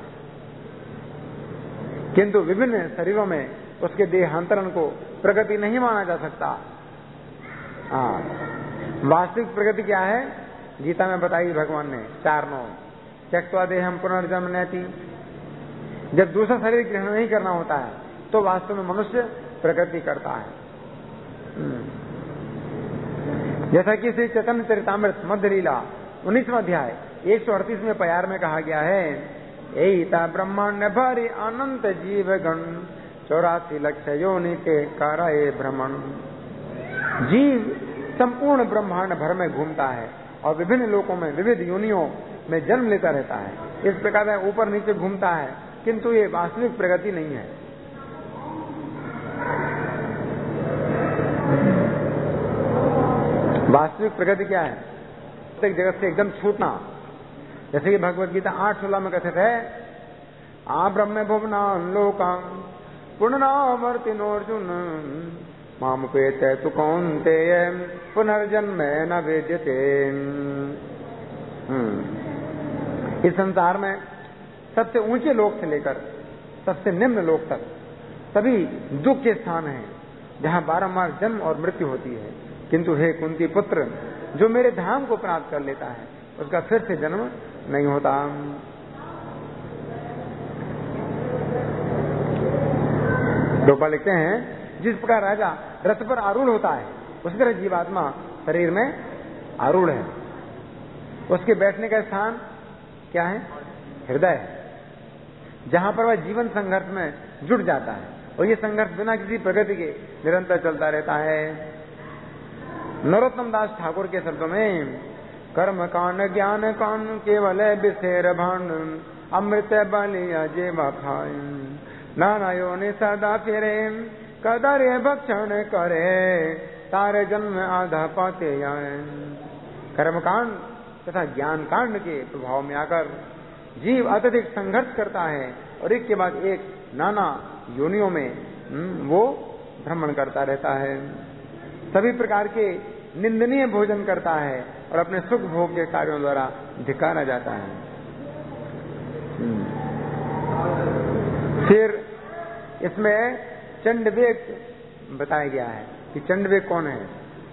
किंतु विभिन्न शरीरों में उसके देहांतरण को प्रगति नहीं माना जा सकता। हाँ, वास्तविक प्रगति क्या है? गीता में बताई भगवान ने चार नौ, त्यक्त्वा देहम पुनर्जन्म नैति। जब दूसरा शरीर ग्रहण नहीं करना होता है तो वास्तव में मनुष्य प्रगति करता है। जैसा कि श्री चैतन्य चरितामृत मध्य लीला उन्नीसवां अध्याय एक सौ अड़तीसवें प्यार में कहा गया है, एता ब्रह्मांड भरी अनंत जीव गण चौरासी लक्ष योनि के कराए भ्रमण। जीव संपूर्ण ब्रह्मांड भर में घूमता है और विभिन्न लोकों में विविध योनियों में जन्म लेता रहता है। इस प्रकार से ऊपर नीचे घूमता है, किंतु ये वास्तविक प्रगति नहीं है। वास्तविक प्रगति क्या है? एक जगत से एकदम छूटना। जैसे कि भगवत गीता आठ सोलह में कथित है, आ ब्रह्म भुवना लोकां पुनरावर्तिनोर्जुन माम पेते तु कौन्तेय पुनर्जन्म न वेद्यते। इस संसार में सबसे ऊंचे लोक से लेकर सबसे निम्न लोक तक सभी दुख के स्थान हैं, जहाँ बारंबार जन्म और मृत्यु होती है। किंतु हे कुंती पुत्र, जो मेरे धाम को प्राप्त कर लेता है उसका फिर से जन्म नहीं होता। डोपा लिखते हैं, जिस प्रकार राजा रथ पर आरूढ़ होता है उसी तरह जीवात्मा शरीर में आरूढ़ है। उसके बैठने का स्थान क्या है? हृदय है, जहां पर वह जीवन संघर्ष में जुट जाता है और ये संघर्ष बिना किसी प्रगति के निरंतर चलता रहता है। नरोत्तम दास ठाकुर के शब्दों में, कर्म कांड ज्ञान कांड केवल विषेर भांड अमृत बलि अजेवा खाय नाना योनि सदा फिरे कदरे भक्षण करे तारे जन्म आधा पाते जाए। कर्मकांड तथा ज्ञान कांड के प्रभाव में आकर जीव अत्यधिक संघर्ष करता है और एक के बाद एक नाना योनियों में वो भ्रमण करता रहता है। सभी प्रकार के निंदनीय भोजन करता है और अपने सुख भोग के कार्यों द्वारा धिक्कारा जाता है। फिर इसमें चंडवेग बताया गया है कि चंडवेग कौन है।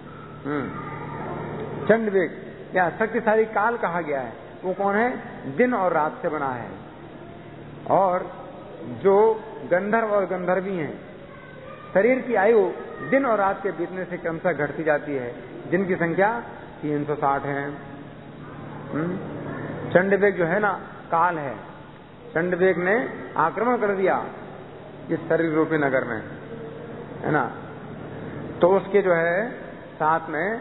चंडवेग या शक्तिशाली काल कहा गया है, वो कौन है? दिन और रात से बना है और जो गंधर्व और गंधर्वी हैं। शरीर की आयु दिन और रात के बीतने से क्रमशः घटती जाती है, जिनकी संख्या तीन सौ साठ है। चंडवेग जो है ना, काल है। चंडवेग ने आक्रमण कर दिया इस शरीर रूपी नगर में, है ना। तो उसके जो है साथ में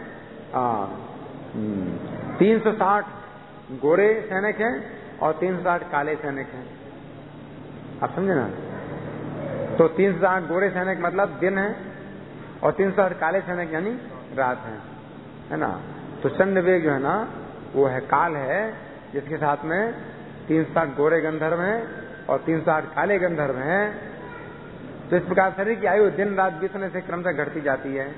तीन सौ साठ गोरे सैनिक हैं और तीन सौ साठ काले सैनिक हैं। आप समझे ना। तो तीन सौ साठ गोरे सैनिक मतलब दिन है और तीन सौ साठ काले सैनिक यानी रात है, है ना। तो चंडवेग जो है ना, वो है काल है, जिसके साथ में तीन सौ साठ गोरे गंधर्व हैं और तीन सौ साठ काले गंधर्व हैं। तो इस प्रकार शरीर की आयु दिन रात बीतने से क्रमशः घटती जाती है।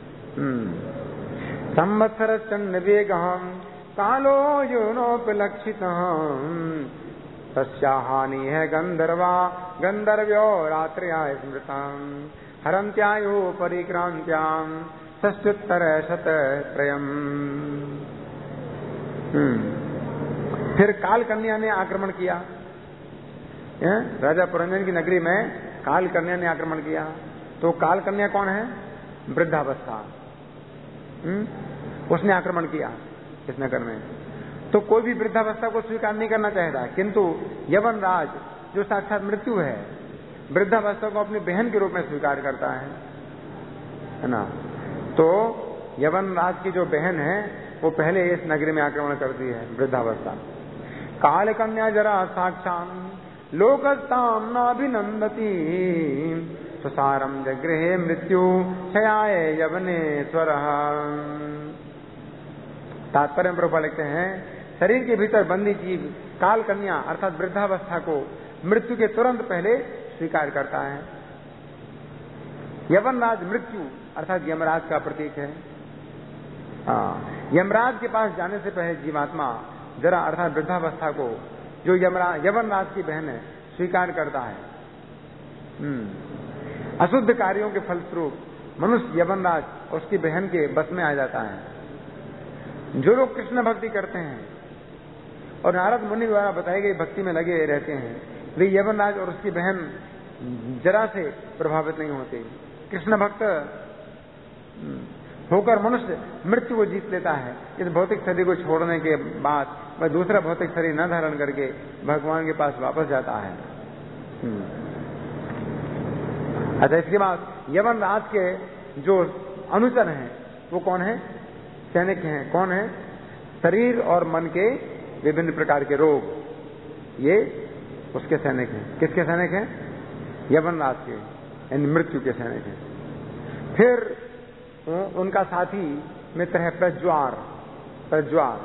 संवत्सर चंडवेग कालो योनोपलक्षित तस्या हानि है गंधर्वा गंधर्व्यो रात्र्या स्मृता हरंत्यायो परिक्रांत्याम षष्ठोत्तर शत त्रयम्। फिर काल कन्या ने आक्रमण किया। राजा पुरंजन की नगरी में काल कन्या ने आक्रमण किया। तो काल कन्या कौन है? वृद्धावस्था। उसने आक्रमण किया इस नगर में। तो कोई भी वृद्धावस्था को स्वीकार नहीं करना चाहता, किंतु यवन राज जो साक्षात मृत्यु है, वृद्धावस्था को अपनी बहन के रूप में स्वीकार करता है, है ना। तो यवन राज की जो बहन है वो पहले इस नगरी में आक्रमण करती है, वृद्धावस्था। काल कन्या जरा साक्षात लोकस्ताम नाभिनंदती सुसारम जगृहे मृत्यु क्षयाय यवने स्वर। तात्पर्य में प्रभुपाद लिखते हैं, शरीर के भीतर बंदी जीव काल कन्या अर्थात वृद्धावस्था को मृत्यु के तुरंत पहले स्वीकार करता है। यवनराज मृत्यु अर्थात यमराज का प्रतीक है। हाँ, यमराज के पास जाने से पहले जीवात्मा जरा अर्थात वृद्धावस्था को जो यमराज यवनराज की बहन है स्वीकार करता है। हम्म अशुद्ध कार्यों के फलस्वरूप मनुष्य यवनराज और उसकी बहन के बस में आ जाता है। जो लोग कृष्ण भक्ति करते हैं और नारद मुनि द्वारा बताई गई भक्ति में लगे रहते हैं, वे यवनराज और उसकी बहन जरा से प्रभावित नहीं होते। कृष्ण भक्त होकर मनुष्य मृत्यु को जीत लेता है। इस भौतिक शरीर को छोड़ने के बाद वह दूसरा भौतिक शरीर न धारण करके भगवान के पास वापस जाता है। अच्छा, इसके बाद यवनराज के जो अनुचर हैं वो कौन है? सैनिक हैं। कौन है? शरीर और मन के विभिन्न प्रकार के रोग, ये उसके सैनिक हैं। किसके सैनिक हैं? यवनराज के, यानी मृत्यु के सैनिक हैं। फिर उनका साथी मित्र है प्रज्वार। प्रज्वार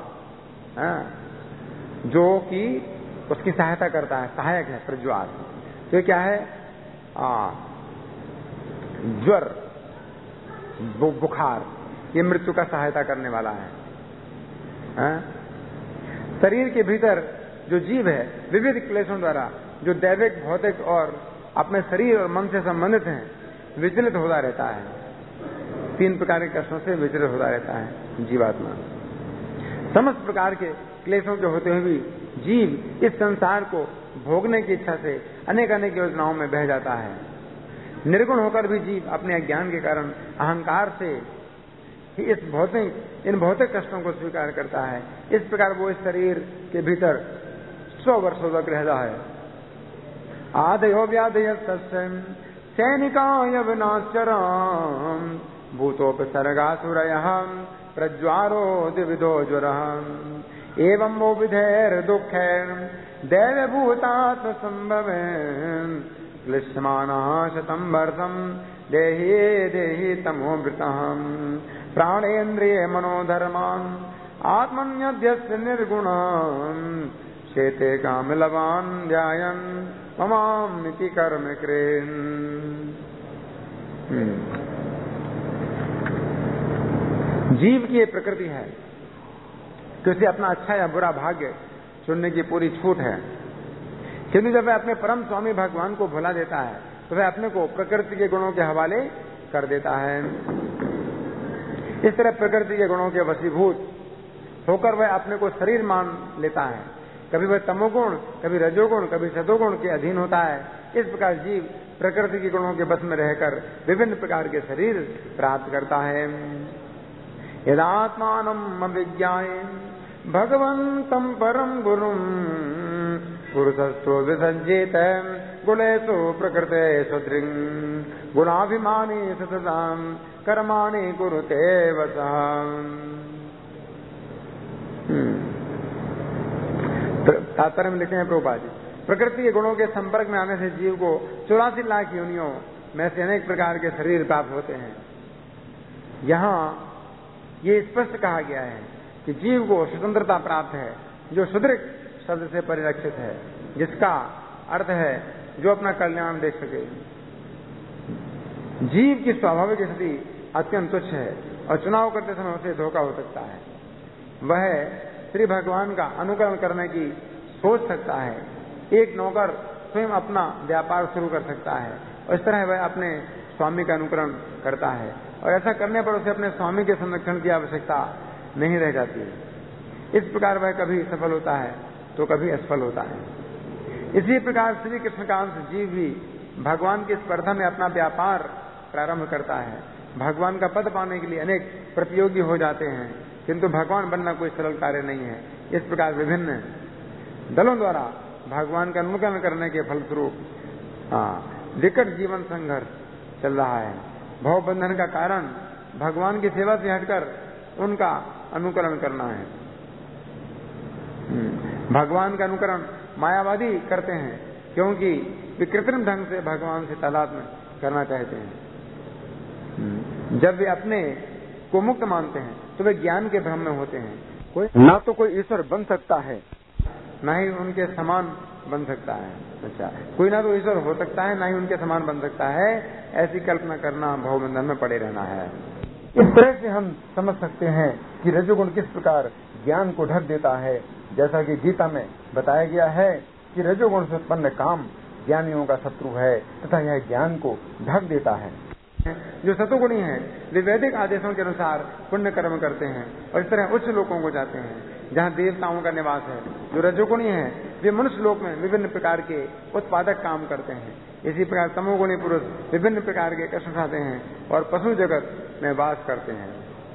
जो कि उसकी सहायता करता है, सहायक है प्रज्वार। तो क्या है? आ, ज्वर, बु, बुखार, ये मृत्यु का सहायता करने वाला है। आ? शरीर के भीतर जो जीव है विविध क्लेशों द्वारा जो दैविक, भौतिक और अपने शरीर और मन से संबंधित हैं, विचलित होता रहता है। तीन प्रकार के कष्टों से विचलित होता रहता है जीवात्मा। समस्त प्रकार के क्लेशों के होते हुए भी जीव इस संसार को भोगने की इच्छा से अनेक अनेक योजनाओं में बह जाता है। निर्गुण होकर भी जीव अपने अज्ञान के कारण अहंकार से ही इस भौतिक इन भौतिक कष्टों को स्वीकार करता है। इस प्रकार वो इस शरीर के भीतर सौ वर्षों तक रहता है। आदयो व्याधय सैनिका यवनाश्चरम भूतोपसर्गासुरयः प्रज्वारो द्विविधो ज्वरः एवं वो विधेर दुःखैर दैवभूतात्म संभवेन क्लिश्यमानः शतं वर्षं देहि देहि तमोवृतः प्राणेन्द्रिय मनोधर्मान् आत्मन्यद्यस्य निर्गुणान् शेते कामलवान् ध्यायन् ममामिति कर्म कृन्। जीव की ये प्रकृति है कि उसे अपना अच्छा या बुरा भाग्य चुनने की पूरी छूट है, किंतु जब वह अपने परम स्वामी भगवान को भुला देता है तो वह अपने को प्रकृति के गुणों के हवाले कर देता है। इस तरह प्रकृति के गुणों के वशीभूत होकर वह अपने को शरीर मान लेता है। कभी वह तमोगुण, कभी रजोगुण, कभी सतोगुण के अधीन होता है। इस प्रकार जीव प्रकृति के गुणों के बस में रहकर विभिन्न प्रकार के शरीर प्राप्त करता है। यदात्मानम् अविज्ञाय भगवन्तं परम गुरुं पुरुषस्तु विसज्जेत गुणेषु प्रकृते सुदृङ् गुणाभिमानी सततां कर्माणि कुरुते वसः। तात्पर्य में लिखते हैं प्रभुपाद जी, प्रकृति के गुणों के संपर्क में आने से जीव को चौरासी लाख योनियों में से अनेक प्रकार के शरीर प्राप्त होते हैं। यहाँ ये स्पष्ट कहा गया है कि जीव को स्वतंत्रता प्राप्त है जो सुदृढ़ शब्द से परिलक्षित है, जिसका अर्थ है जो अपना कल्याण देख सके। जीव की स्वाभाविक स्थिति अत्यंत तुच्छ है और चुनाव करते समय उसे धोखा हो सकता है। वह श्री भगवान का अनुकरण करने की सोच सकता है। एक नौकर स्वयं अपना व्यापार शुरू कर सकता है और इस तरह वह अपने स्वामी का अनुकरण करता है, और ऐसा करने पर उसे अपने स्वामी के संरक्षण की आवश्यकता नहीं रह जाती। इस प्रकार वह कभी सफल होता है तो कभी असफल होता है। इसी प्रकार श्री कृष्ण का अंश जीव भी भगवान की स्पर्धा में अपना व्यापार प्रारंभ करता है। भगवान का पद पाने के लिए अनेक प्रतियोगी हो जाते हैं, किंतु भगवान बनना कोई सरल कार्य नहीं है। इस प्रकार विभिन्न दलों द्वारा भगवान का अनुकरण करने के फलस्वरूप विकट जीवन संघर्ष चल रहा है। भव बंधन का कारण भगवान की सेवा से हटकर उनका अनुकरण करना है। भगवान का अनुकरण मायावादी करते हैं क्योंकि वे कृत्रिम ढंग से भगवान से तादात्म्य करना चाहते हैं। जब वे अपने को मुक्त मानते हैं तो वे ज्ञान के भ्रम में होते हैं। कोई ना तो कोई ईश्वर बन सकता है, ना ही उनके समान बन सकता है। अच्छा, कोई ना तो ईश्वर हो सकता है, ना ही उनके समान बन सकता है। ऐसी कल्पना करना भवबंधन में पड़े रहना है। इस तरह से हम समझ सकते हैं कि रजोगुण किस प्रकार ज्ञान को ढक देता है। जैसा कि गीता में बताया गया है कि रजोगुण से उत्पन्न काम ज्ञानियों का शत्रु है तथा यह ज्ञान को ढक देता है। जो सतोगुणी हैं वे वैदिक आदेशों के अनुसार पुण्य कर्म करते हैं और इस तरह उच्च लोकों को जाते हैं जहाँ देवताओं का निवास है। जो रजोगुणी हैं वे मनुष्य लोक में विभिन्न प्रकार के उत्पादक काम करते हैं। इसी प्रकार तमोगुणी पुरुष विभिन्न प्रकार के कष्ट उठाते हैं और पशु जगत में वास करते हैं।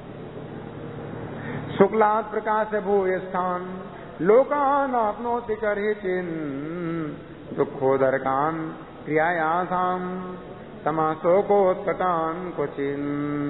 शुक्लात् प्रकाश भूय स्थान लोकान आपनोति करहि चिन् दुखोदरकान क्रियायासाम तमाशोकोत्कटान क्वचिन्।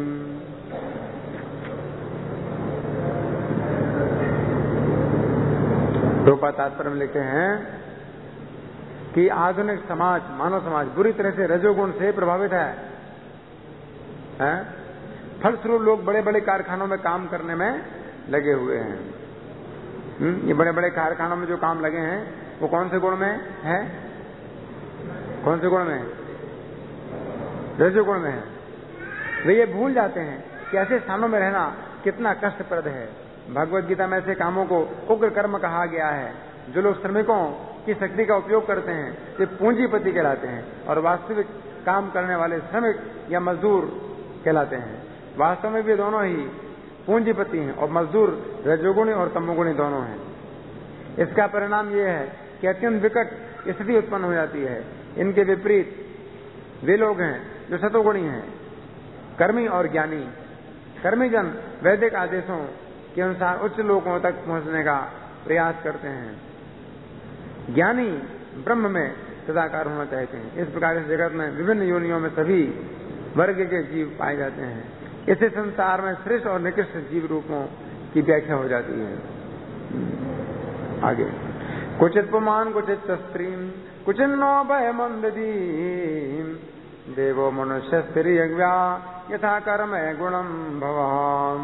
रूपा तात्पर्य में लिखते हैं कि आधुनिक समाज, मानव समाज बुरी तरह से रजोगुण से प्रभावित है, है? फलस्वरूप लोग बड़े बड़े कारखानों में काम करने में लगे हुए हैं। हुँ? ये बड़े बड़े कारखानों में जो काम लगे हैं वो कौन से गुण में है? कौन से गुण में? रजोगुण में है। वे ये भूल जाते हैं कि ऐसे स्थानों में रहना कितना कष्टप्रद है। भगवत गीता में ऐसे कामों को उग्र कर्म कहा गया है। जो लोग श्रमिकों की शक्ति का उपयोग करते हैं वे पूंजीपति कहलाते हैं और वास्तविक काम करने वाले श्रमिक या मजदूर कहलाते हैं। वास्तव में भी दोनों ही पूंजीपति हैं और मजदूर रजोगुणी और तमोगुणी दोनों हैं। इसका परिणाम यह है कि अत्यंत विकट स्थिति उत्पन्न हो जाती है। इनके विपरीत वे लोग हैं जो सतोगुणी हैं, कर्मी और ज्ञानी। कर्मी जन वैदिक आदेशों के अनुसार उच्च लोकों तक पहुंचने का प्रयास करते हैं। ज्ञानी ब्रह्म में सदाकार होना चाहते हैं। इस प्रकार इस जगत में विभिन्न योनियों में सभी वर्ग के जीव पाए जाते हैं। इसे संसार में श्रेष्ठ और निकृष्ट जीव रूपों की व्याख्या हो जाती है। आगे कुचित पुमान कुचित शस्त्रीम कुचिन्नो भय मंददीम देवो मनुष्य स्त्री यज्ञा यथा कर्म गुणम भवाम।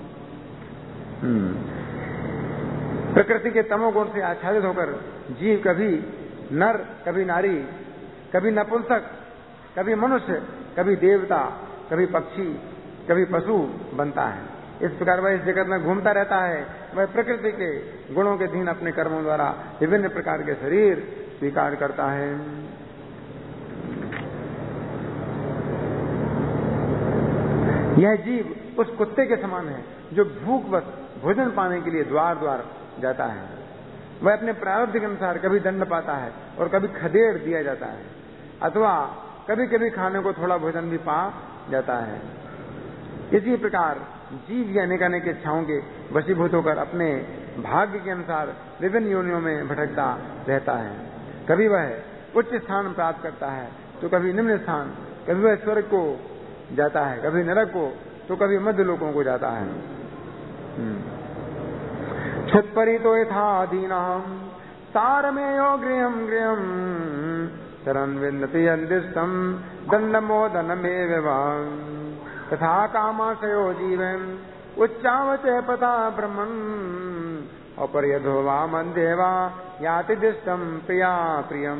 प्रकृति के तमोगुण से आच्छादित होकर जीव कभी नर, कभी नारी, कभी नपुंसक, कभी मनुष्य, कभी देवता, कभी पक्षी, कभी पशु बनता है। इस प्रकार वह इस जगत में घूमता रहता है। वह प्रकृति के गुणों के अधीन अपने कर्मों द्वारा विभिन्न प्रकार के शरीर स्वीकार करता है। यह जीव उस कुत्ते के समान है जो भूखवश भोजन पाने के लिए द्वार द्वार जाता है। वह अपने प्रारब्ध के अनुसार कभी दंड पाता है और कभी खदेड़ दिया जाता है, अथवा कभी कभी खाने को थोड़ा भोजन भी पा जाता है। इसी प्रकार जीव या अनेक अनेक इच्छाओं के वशीभूत होकर अपने भाग्य के अनुसार विभिन्न योनियों में भटकता रहता है। कभी वह उच्च स्थान प्राप्त करता है तो कभी निम्न स्थान, कभी वह स्वर्ग को जाता है, कभी नरक को, तो कभी मध्य लोकों को जाता है। छुत्परितो यथा दीनाम सारमेयो गृहम गृहम शरण विन्दति यदिष्टम दंडमोदनमेव तथा कामाशयो जीवन उच्चावचे पथा ब्रह्मन् अपरियधो वा मध्य वा याति दिष्टम प्रिया प्रियम।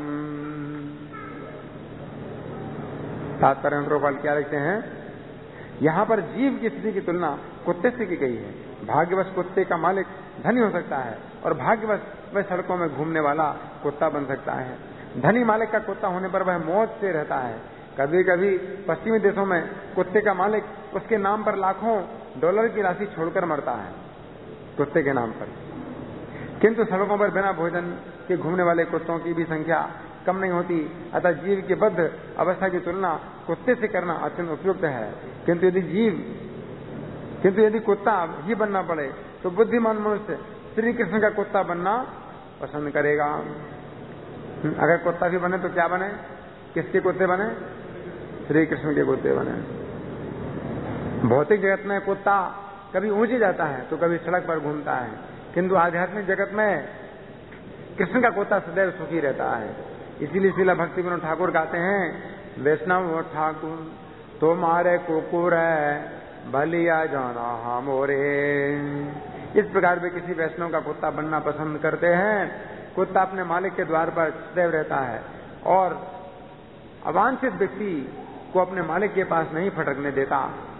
तात्पर्य प्रोपाल क्या लिखते हैं? यहाँ पर जीव की स्थिति की तुलना कुत्ते से की गई है। भाग्यवश कुत्ते का मालिक धनी हो सकता है और भाग्यवश वह सड़कों में घूमने वाला कुत्ता बन सकता है। धनी मालिक का कुत्ता होने पर वह मौज से रहता है। कभी कभी पश्चिमी देशों में कुत्ते का मालिक उसके नाम पर लाखों डॉलर की राशि छोड़कर मरता है, कुत्ते के नाम पर। किंतु सड़कों पर बिना भोजन के घूमने वाले कुत्तों की भी संख्या कम नहीं होती। अतः जीव की बद्ध अवस्था की तुलना कुत्ते से करना अत्यंत उपयुक्त है। किंतु यदि जीव किंतु यदि कुत्ता ही बनना पड़े तो बुद्धिमान मनुष्य श्री कृष्ण का कुत्ता बनना पसंद करेगा। अगर कुत्ता भी बने तो क्या बने? किसके कुत्ते बने? श्री कृष्ण के कुत्ते बने। भौतिक जगत में कुत्ता कभी ऊंचे जाता है तो कभी सड़क पर घूमता है, किंतु आध्यात्मिक जगत में कृष्ण का कुत्ता सदैव सुखी रहता है। इसीलिए श्रील भक्ति विनोद ठाकुर गाते हैं, वैष्णव ठाकुर तुम्हारे कुकुर है भलिया जाना हमोरे। इस प्रकार वे किसी वैष्णव का कुत्ता बनना पसंद करते हैं। कुत्ता अपने मालिक के द्वार पर सदैव रहता है और अवांछित व्यक्ति को अपने मालिक के पास नहीं फटकने देता।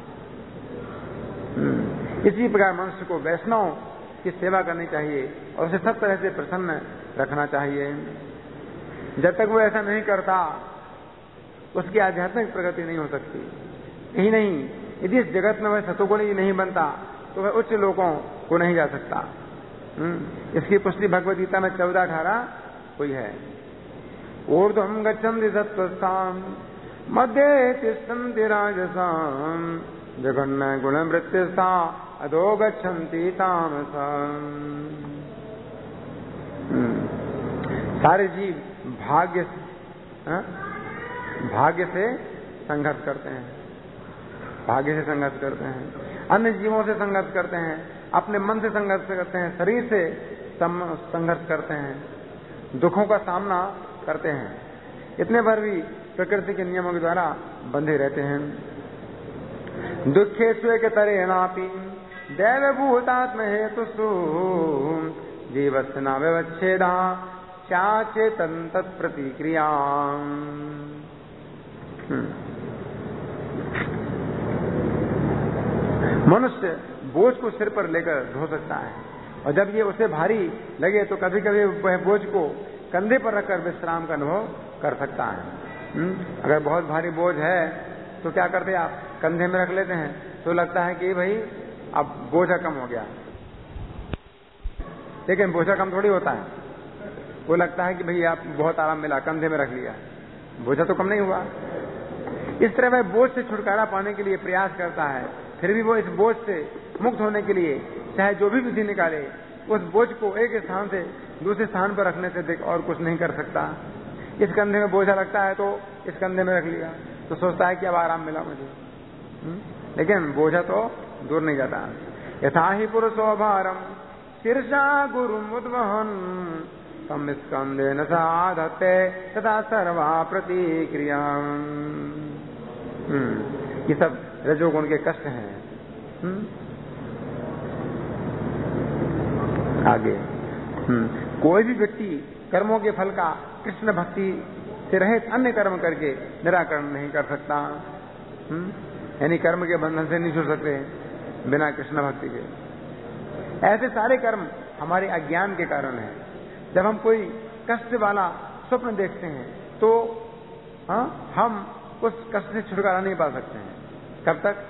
इसी प्रकार मनुष्य को वैष्णव की सेवा करनी चाहिए और उसे सब तरह से प्रसन्न रखना चाहिए। जब तक वो ऐसा नहीं करता उसकी आध्यात्मिक प्रगति नहीं हो सकती। यही नहीं, यदि इस जगत में वह सतोगुणी नहीं बनता तो वह उच्च लोकों को नहीं जा सकता। इसकी पुष्टि भगवद गीता में चौदह अठारह हुई है। ऊर्ध्वं गच्छन्ति सत्त्वस्तां मध्ये तिष्ठन्ति राजसां जघन्य गुणवृत्तिस्ता अधो गच्छन्ति तामसाम्। सारे जीव भाग्य हा? भाग्य से संघर्ष करते हैं, भाग्य से संघर्ष करते हैं, अन्य जीवों से संघर्ष करते हैं, अपने मन से संघर्ष करते हैं, शरीर से संघर्ष करते हैं, दुखों का सामना करते हैं। इतने बार भी प्रकृति के नियमों के द्वारा बंधे रहते हैं। दुखे स्वे के तरे नापी दैव भूतात्म हेतु जीवस्य न व्यवच्छेदा चाचेतन तत्प्रतिक्रिया। मनुष्य बोझ को सिर पर लेकर ढो सकता है और जब ये उसे भारी लगे तो कभी कभी वह बोझ को कंधे पर रखकर विश्राम का अनुभव कर सकता है। अगर बहुत भारी बोझ है तो क्या करते हैं आप? कंधे में रख लेते हैं तो लगता है कि भाई अब बोझा कम हो गया, लेकिन बोझा कम थोड़ी होता है। वो लगता है कि भाई आप बहुत आराम मिला, कंधे में रख लिया, बोझा तो कम नहीं हुआ। इस तरह वह बोझ से छुटकारा पाने के लिए प्रयास करता है, फिर भी वो इस बोझ से मुक्त होने के लिए चाहे जो भी विधि निकाले उस बोझ को एक स्थान से दूसरे स्थान पर रखने से देख और कुछ नहीं कर सकता। इस कंधे में बोझा लगता है तो इस कंधे में रख लिया तो सोचता है कि अब आराम मिला मुझे, लेकिन बोझा तो दूर नहीं जाता। यथा ही पुरुषो भारम शीर्षा गुरु मुद्वहन तम स्कंदे न साधते तथा सर्वा प्रतिक्रिया। ये सब रजोगुण के कष्ट हैं। आगे कोई भी व्यक्ति कर्मों के फल का कृष्ण भक्ति से रहित अन्य कर्म करके निराकरण नहीं कर सकता। यानी कर्म के बंधन से नहीं छूट सकते बिना कृष्ण भक्ति के। ऐसे सारे कर्म हमारे अज्ञान के कारण है। जब हम कोई कष्ट वाला स्वप्न देखते हैं तो हाँ, हम उस कष्ट से छुटकारा नहीं पा सकते हैं। कब तक?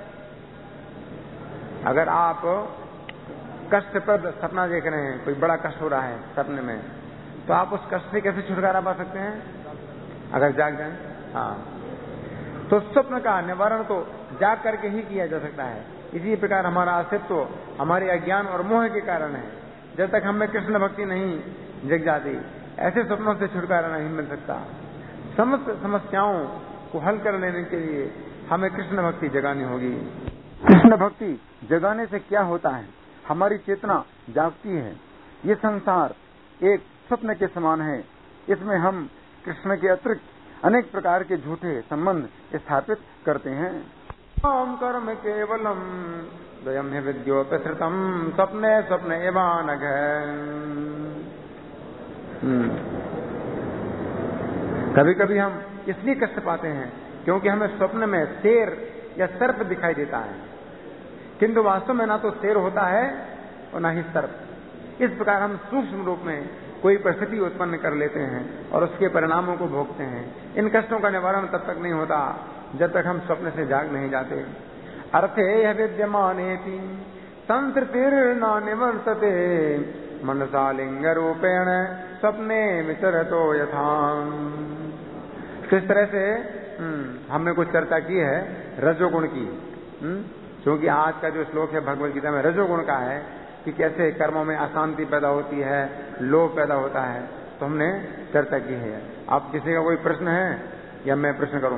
अगर आप कष्टप्रद सपना देख रहे हैं, कोई बड़ा कष्ट हो रहा है सपने में, तो आप उस कष्ट से कैसे छुटकारा पा सकते हैं? अगर जाग जाए। हाँ, तो स्वप्न का निवारण तो जाग करके ही किया जा सकता है। इसी प्रकार हमारा अस्तित्व तो हमारे अज्ञान और मोह के कारण है। जब तक हमें कृष्ण भक्ति नहीं जग जाती, ऐसे स्वप्नों से छुटकारा नहीं मिल सकता। समस्त समस्याओं को हल कर लेने के लिए हमें कृष्ण भक्ति जगानी होगी। कृष्ण भक्ति जगाने से क्या होता है? हमारी चेतना जागती है। ये संसार एक स्वप्न के समान है। इसमें हम कृष्ण के अतिरिक्त अनेक प्रकार के झूठे संबंध स्थापित करते हैं। ओम कर्म केवलम द्वयम है विद्योपसृतम स्वप्ने स्वप्न एवानघ। कभी कभी हम इसलिए कष्ट पाते हैं क्योंकि हमें स्वप्न में शेर या सर्प दिखाई देता है, किंतु वास्तव में ना तो शेर होता है और ना ही सर्प। इस प्रकार हम सूक्ष्म रूप में कोई परिस्थिति उत्पन्न कर लेते हैं और उसके परिणामों को भोगते हैं। इन कष्टों का निवारण तब तक नहीं होता जब तक हम स्वप्न से जाग नहीं जाते। अर्थे यह विद्यमानेति संस्कृतिर्न निवर्तते मनसा लिंग रूपेण स्वप्ने विचरतो यथा। किस तरह से हमने कुछ चर्चा की है रजोगुण की, क्योंकि आज का जो श्लोक है भगवद गीता में रजोगुण का है कि कैसे कर्मों में अशांति पैदा होती है, लोभ पैदा होता है, तो हमने चर्चा की है। अब किसी का कोई प्रश्न है या मैं प्रश्न करूं?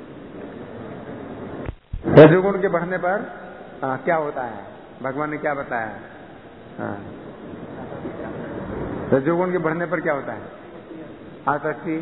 रजोगुण के बढ़ने पर आ, क्या होता है? भगवान ने क्या बताया? हाँ। रजोगुण के बढ़ने पर क्या होता है? आसक्ति,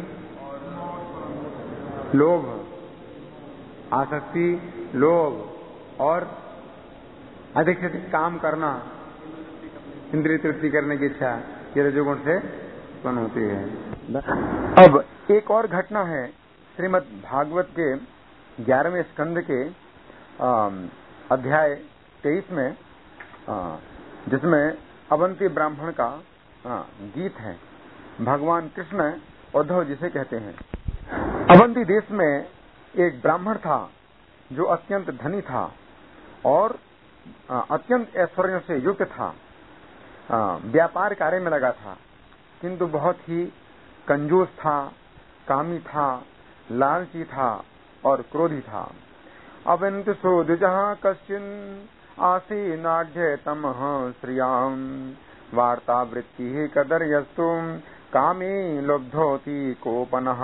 लोभ, आसक्ति, लोभ और अधिक से अधिक काम करना, इंद्रिय तृप्ति करने की इच्छा, ये रजोगुण से उत्पन्न होती है। अब एक और घटना है श्रीमद् भागवत के ग्यारहवें स्कंद के अध्याय तेईस में, आ, जिसमें अवंती ब्राह्मण का आ, गीत है। भगवान कृष्ण उद्धव जिसे कहते हैं। अवंती देश में एक ब्राह्मण था जो अत्यंत धनी था और आ, अत्यंत ऐश्वर्य से युक्त था। व्यापार कार्य में लगा था, किंतु बहुत ही कंजूस था, कामी था, लालची था और क्रोधी था। अवंत सोद जहां कश्चिन आसीनाढ्य तमः श्रियाम वार्ता वृत्ति कदर यस्तुम कामी लुब्धोति कोपनः।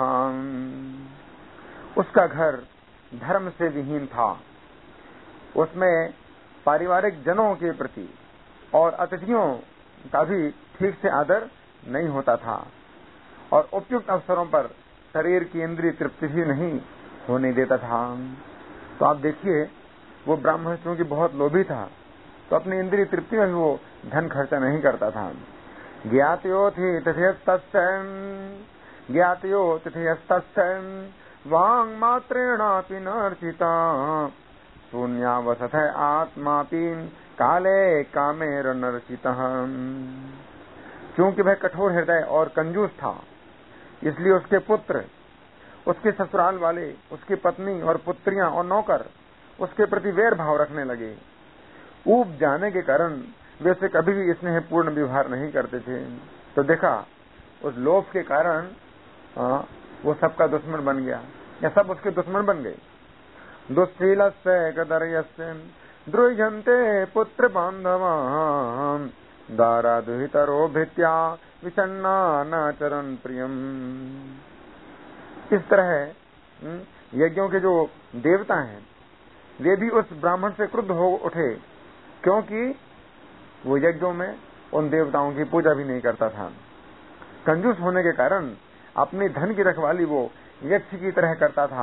उसका घर धर्म से विहीन था, उसमें पारिवारिक जनों के प्रति और अतिथियों का भी ठीक से आदर नहीं होता था और उपयुक्त अवसरों पर शरीर की इंद्रिय तृप्ति भी नहीं होने देता था। तो आप देखिए, वो ब्राह्मण चूंकि बहुत लोभी था तो अपनी इंद्रिय तृप्ति में भी वो धन खर्चा नहीं करता था। ज्ञातयो थी तिथयस्तस्यं ज्ञातयो तिथयस्तस्यं वांग मात्रेणापि नर्चिता शून्यावसथ आत्मापि काले कामेर नर्चितः। क्योंकि वह कठोर हृदय और कंजूस था, इसलिए उसके पुत्र, उसके ससुराल वाले, उसकी पत्नी और पुत्रियां और नौकर उसके प्रति वैर भाव रखने लगे। ऊब जाने के कारण वे उसे कभी भी स्नेह पूर्ण व्यवहार नहीं करते थे। तो देखा, उस लोभ के कारण आ, वो सबका दुश्मन बन गया, या सब उसके दुश्मन बन गए। दुस्शीलस्य कदर्यस्य द्रुह्यन्ते पुत्र बांधवान् दारा दुहितरो भित्या विषण्णा न चरण प्रियम। इस तरह यज्ञों के जो देवता हैं वे भी उस ब्राह्मण से क्रुद्ध हो उठे, क्योंकि वो यज्ञों में उन देवताओं की पूजा भी नहीं करता था। कंजूस होने के कारण अपने धन की रखवाली वो यक्ष की तरह करता था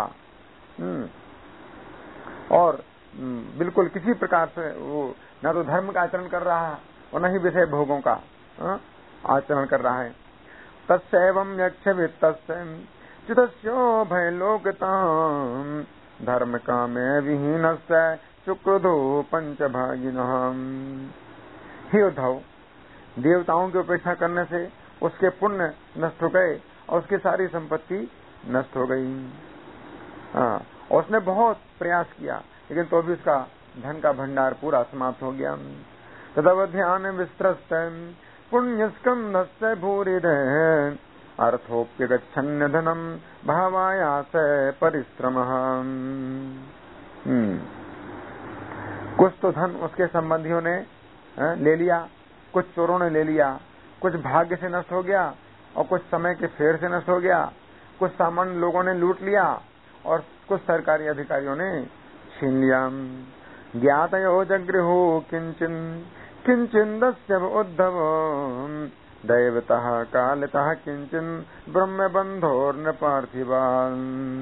और बिल्कुल किसी प्रकार से वो न तो धर्म का आचरण कर रहा है और न ही विषय भोगों का आचरण कर रहा है। तस्यैवं यक्ष वित्तस्य चितस्यो भयलोकतां धर्म कामे विहीनस्य सुक्रोधो पंचभागिनः। हे उद्धव, देवताओं की उपेक्षा करने से उसके पुण्य नष्ट हो गए और उसकी सारी संपत्ति नष्ट हो गई। हाँ, उसने बहुत प्रयास किया लेकिन तो भी उसका धन का भंडार पूरा समाप्त हो गया। तदवध्यान विस्तृत पुण्यस्कंधस्य भूरिदे अर्थोप्य गच्छन्य धनम भावायास परिश्रमः। कुछ तो धन उसके संबंधियों ने ले लिया, कुछ चोरों ने ले लिया, कुछ भाग्य से नष्ट हो गया और कुछ समय के फेर से नष्ट हो गया, कुछ सामान्य लोगों ने लूट लिया और कुछ सरकारी अधिकारियों ने छीन लिया। ज्ञातयो जगृहो किंचन किंचन दस्य उद्धव दैवतः कालतः किंचन ब्रह्म बंधोर्न पार्थिवान्।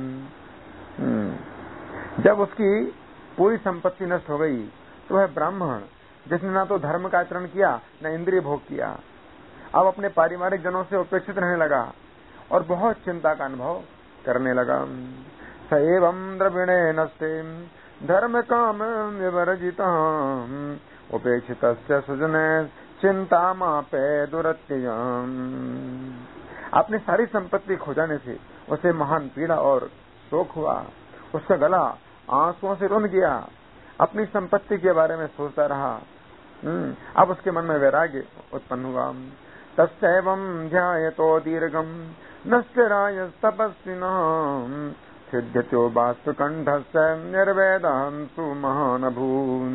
जब उसकी पूरी संपत्ति नष्ट हो गई तो वह ब्राह्मण, जिसने ना तो धर्म का आचरण किया न इंद्रिय भोग किया, अब अपने पारिवारिक जनों से उपेक्षित रहने लगा और बहुत चिंता का अनुभव करने लगा। स एवं द्रविणे नस्ते धर्म काम विवर्जिता उपेक्षितस्य सुजने चिंता मापे दुरत्ययम्। अपनी सारी संपत्ति खो जाने से उसे महान पीड़ा और शोक हुआ, उसका गला आंसुओं से रुंध गया, अपनी संपत्ति के बारे में सोचता रहा। अब उसके मन में वैराग्य उत्पन्न हुआ। तस्यैवं ध्यायतो दीर्घम नश्चराय तपस्विनः सिद्ध्यतो वास्तुकंठस्य निर्वेदांसु महानभून्।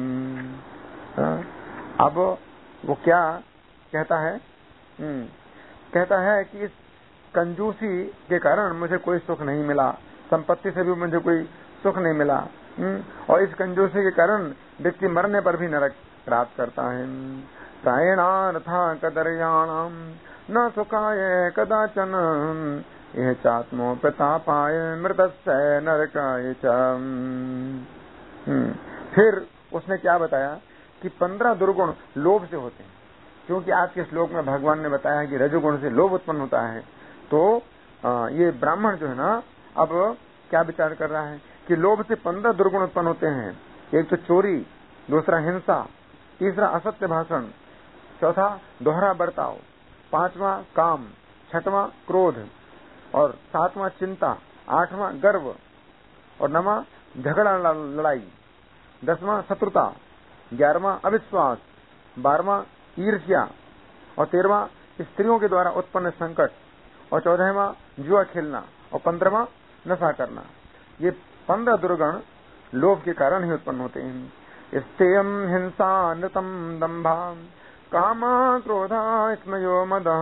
अब वो क्या कहता है? कहता है कि इस कंजूसी के कारण मुझे कोई सुख नहीं मिला, संपत्ति से भी मुझे कोई सुख नहीं मिला, और इस कंजूसी के कारण व्यक्ति मरने पर भी नरक प्राप्त करता है। प्रायणार्था कदर्याणाम न सुखाय कदाचन यह चात्मो प्रतापाय मृतस्य नरकाय च। फिर उसने क्या बताया कि पंद्रह दुर्गुण लोभ से होते हैं, क्योंकि आज के श्लोक में भगवान ने बताया कि रजोगुण से लोभ उत्पन्न होता है। तो आ, ये ब्राह्मण जो है ना, अब क्या विचार कर रहा है कि लोभ से पंद्रह दुर्गुण उत्पन्न होते हैं। एक तो चोरी, दूसरा हिंसा, तीसरा असत्य भाषण, चौथा दोहरा बर्ताव, पांचवा काम, छठवां क्रोध, और सातवां चिंता, आठवां गर्व, और नवा झगड़ा लड़ाई, दसवां शत्रुता, ग्यारहवां अविश्वास, बारहवां ईर्ष्या, और तेरहवां स्त्रियों के द्वारा उत्पन्न संकट, और चौदहवां जुआ खेलना, और पंद्रहवां नशा करना। ये पंद्रह दुर्गुण लोभ के कारण ही उत्पन्न होते हैं। स्तेयम हिंसा नृतम दंभा कामा क्रोधा स्मयो मदः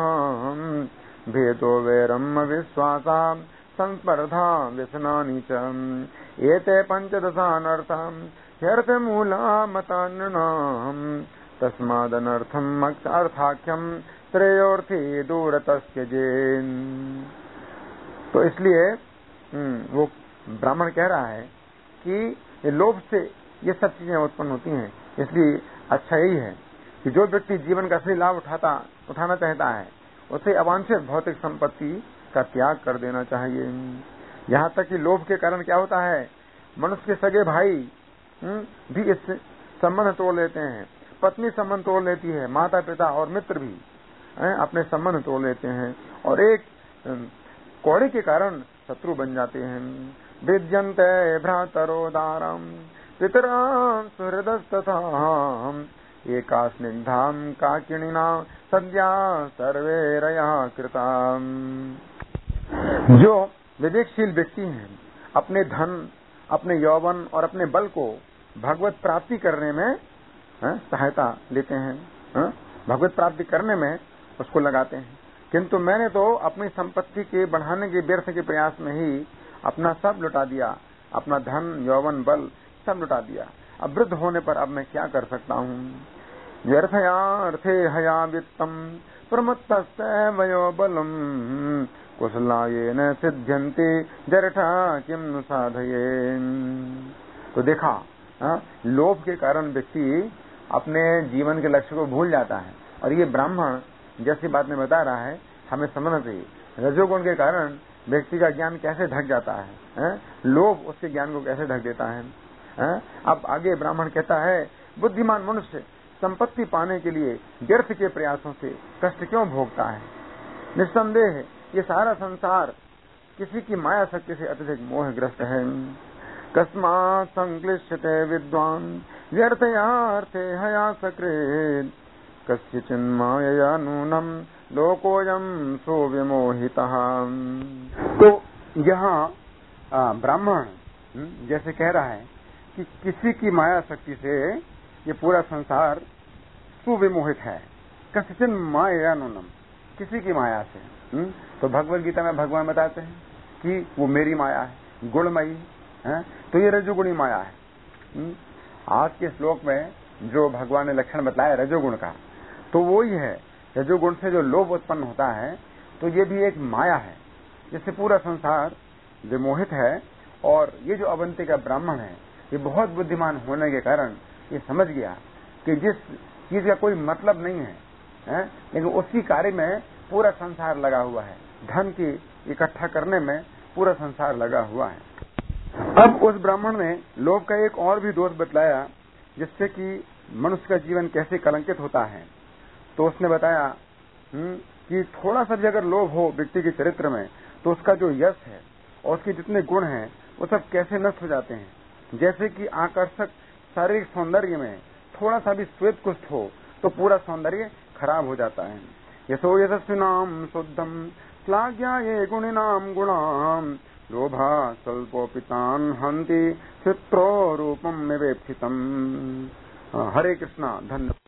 भेदो वैरम विश्वासा संस्पर्धा व्यसनानि च एते पंचदशानर्थम ह्यर्थ मूला मतान्नम तस्मादनर्थम अर्थाख्यम श्रेयोर्थी दूरतस्य जेन। तो इसलिए वो ब्राह्मण कह रहा है कि ये लोभ से ये सब चीजें उत्पन्न होती हैं। इसलिए अच्छा यही है कि जो व्यक्ति जीवन का सही लाभ उठाता उठाना चाहता है उसे अवांछित भौतिक संपत्ति का त्याग कर देना चाहिए। यहाँ तक कि लोभ के कारण क्या होता है, मनुष्य के सगे भाई भी इस संबंध तोड़ लेते हैं, पत्नी संबंध तोड़ लेती है, माता पिता और मित्र भी अपने संबंध तोड़ लेते हैं, और एक कौड़े के कारण शत्रु बन जाते हैं। विद्यन्ते भ्रातरोदारम पितराम सुहृदस्तथा एका स्निग्धाम काकिणिना सद्या सर्वेरया कृताम। जो विवेकशील व्यक्ति हैं अपने धन, अपने यौवन और अपने बल को भगवत प्राप्ति करने में है, सहायता लेते हैं, है, भगवत प्राप्ति करने में उसको लगाते हैं। किंतु मैंने तो अपनी संपत्ति के बढ़ाने के व्यर्थ के प्रयास में ही अपना सब लुटा दिया, अपना धन यौवन बल सब लुटा दिया। अब वृद्ध होने पर अब मैं क्या कर सकता हूँ। व्यर्थया अर्थे हया वित्तम प्रमत्तस्य वयो बलम कुशलायेन सिद्ध्यन्ते जरठा किम नु साधयेन। तो देखा हा? लोभ के कारण व्यक्ति अपने जीवन के लक्ष्य को भूल जाता है, और ये ब्राह्मण जैसी बात में बता रहा है हमें समझना चाहिए। रजोगुण के कारण व्यक्ति का ज्ञान कैसे ढक जाता है, है? लोभ उसके ज्ञान को कैसे ढक देता है, है? अब आगे ब्राह्मण कहता है बुद्धिमान मनुष्य संपत्ति पाने के लिए व्यर्थ के प्रयासों से कष्ट क्यों भोगता है। निस्संदेह ये सारा संसार किसी की माया शक्ति से अत्यधिक मोहग्रस्त है। कस्मात् संक्लिश्यते विद्वान व्यर्थयार्थे हया सकृत् कस्यचिन् मायया नूनम लोकोयम सुविमोहितः। तो यहाँ ब्राह्मण जैसे कह रहा है कि किसी की माया शक्ति से ये पूरा संसार सुविमोहित है। कस्यचिन् मायया नूनम, किसी की माया से। हुँ? तो भगवद गीता में भगवान बताते हैं कि वो मेरी माया है, गुणमयी है। तो ये रजोगुणी माया है। हुँ? आज के श्लोक में जो भगवान ने लक्षण बताया रजोगुण का, तो वो ही है। रजोगुण से जो लोभ उत्पन्न होता है, तो ये भी एक माया है जिससे पूरा संसार विमोहित है। और ये जो अवंती का ब्राह्मण है, ये बहुत बुद्धिमान होने के कारण ये समझ गया कि जिस चीज का कोई मतलब नहीं है, है? लेकिन उसी कार्य में पूरा संसार लगा हुआ है। धन की इकट्ठा करने में पूरा संसार लगा हुआ है। अब उस ब्राह्मण ने लोभ का एक और भी दोष बतलाया जिससे कि मनुष्य का जीवन कैसे कलंकित होता है। तो उसने बताया कि थोड़ा सा भी अगर लोभ हो व्यक्ति के चरित्र में, तो उसका जो यश है और उसके जितने गुण हैं वो सब कैसे नष्ट हो जाते हैं। जैसे कि आकर्षक शारीरिक सौंदर्य में थोड़ा सा भी श्वेत कुष्ठ हो तो पूरा सौंदर्य खराब हो जाता है। यशो यशस्विनाम शुद्धम श्लाघ्या ये गुणिनाम गुणाम लोभा स्वल्पोपितान हंति चित्रो रूपम निवेक्षितम। हरे कृष्णा। धन्यवाद।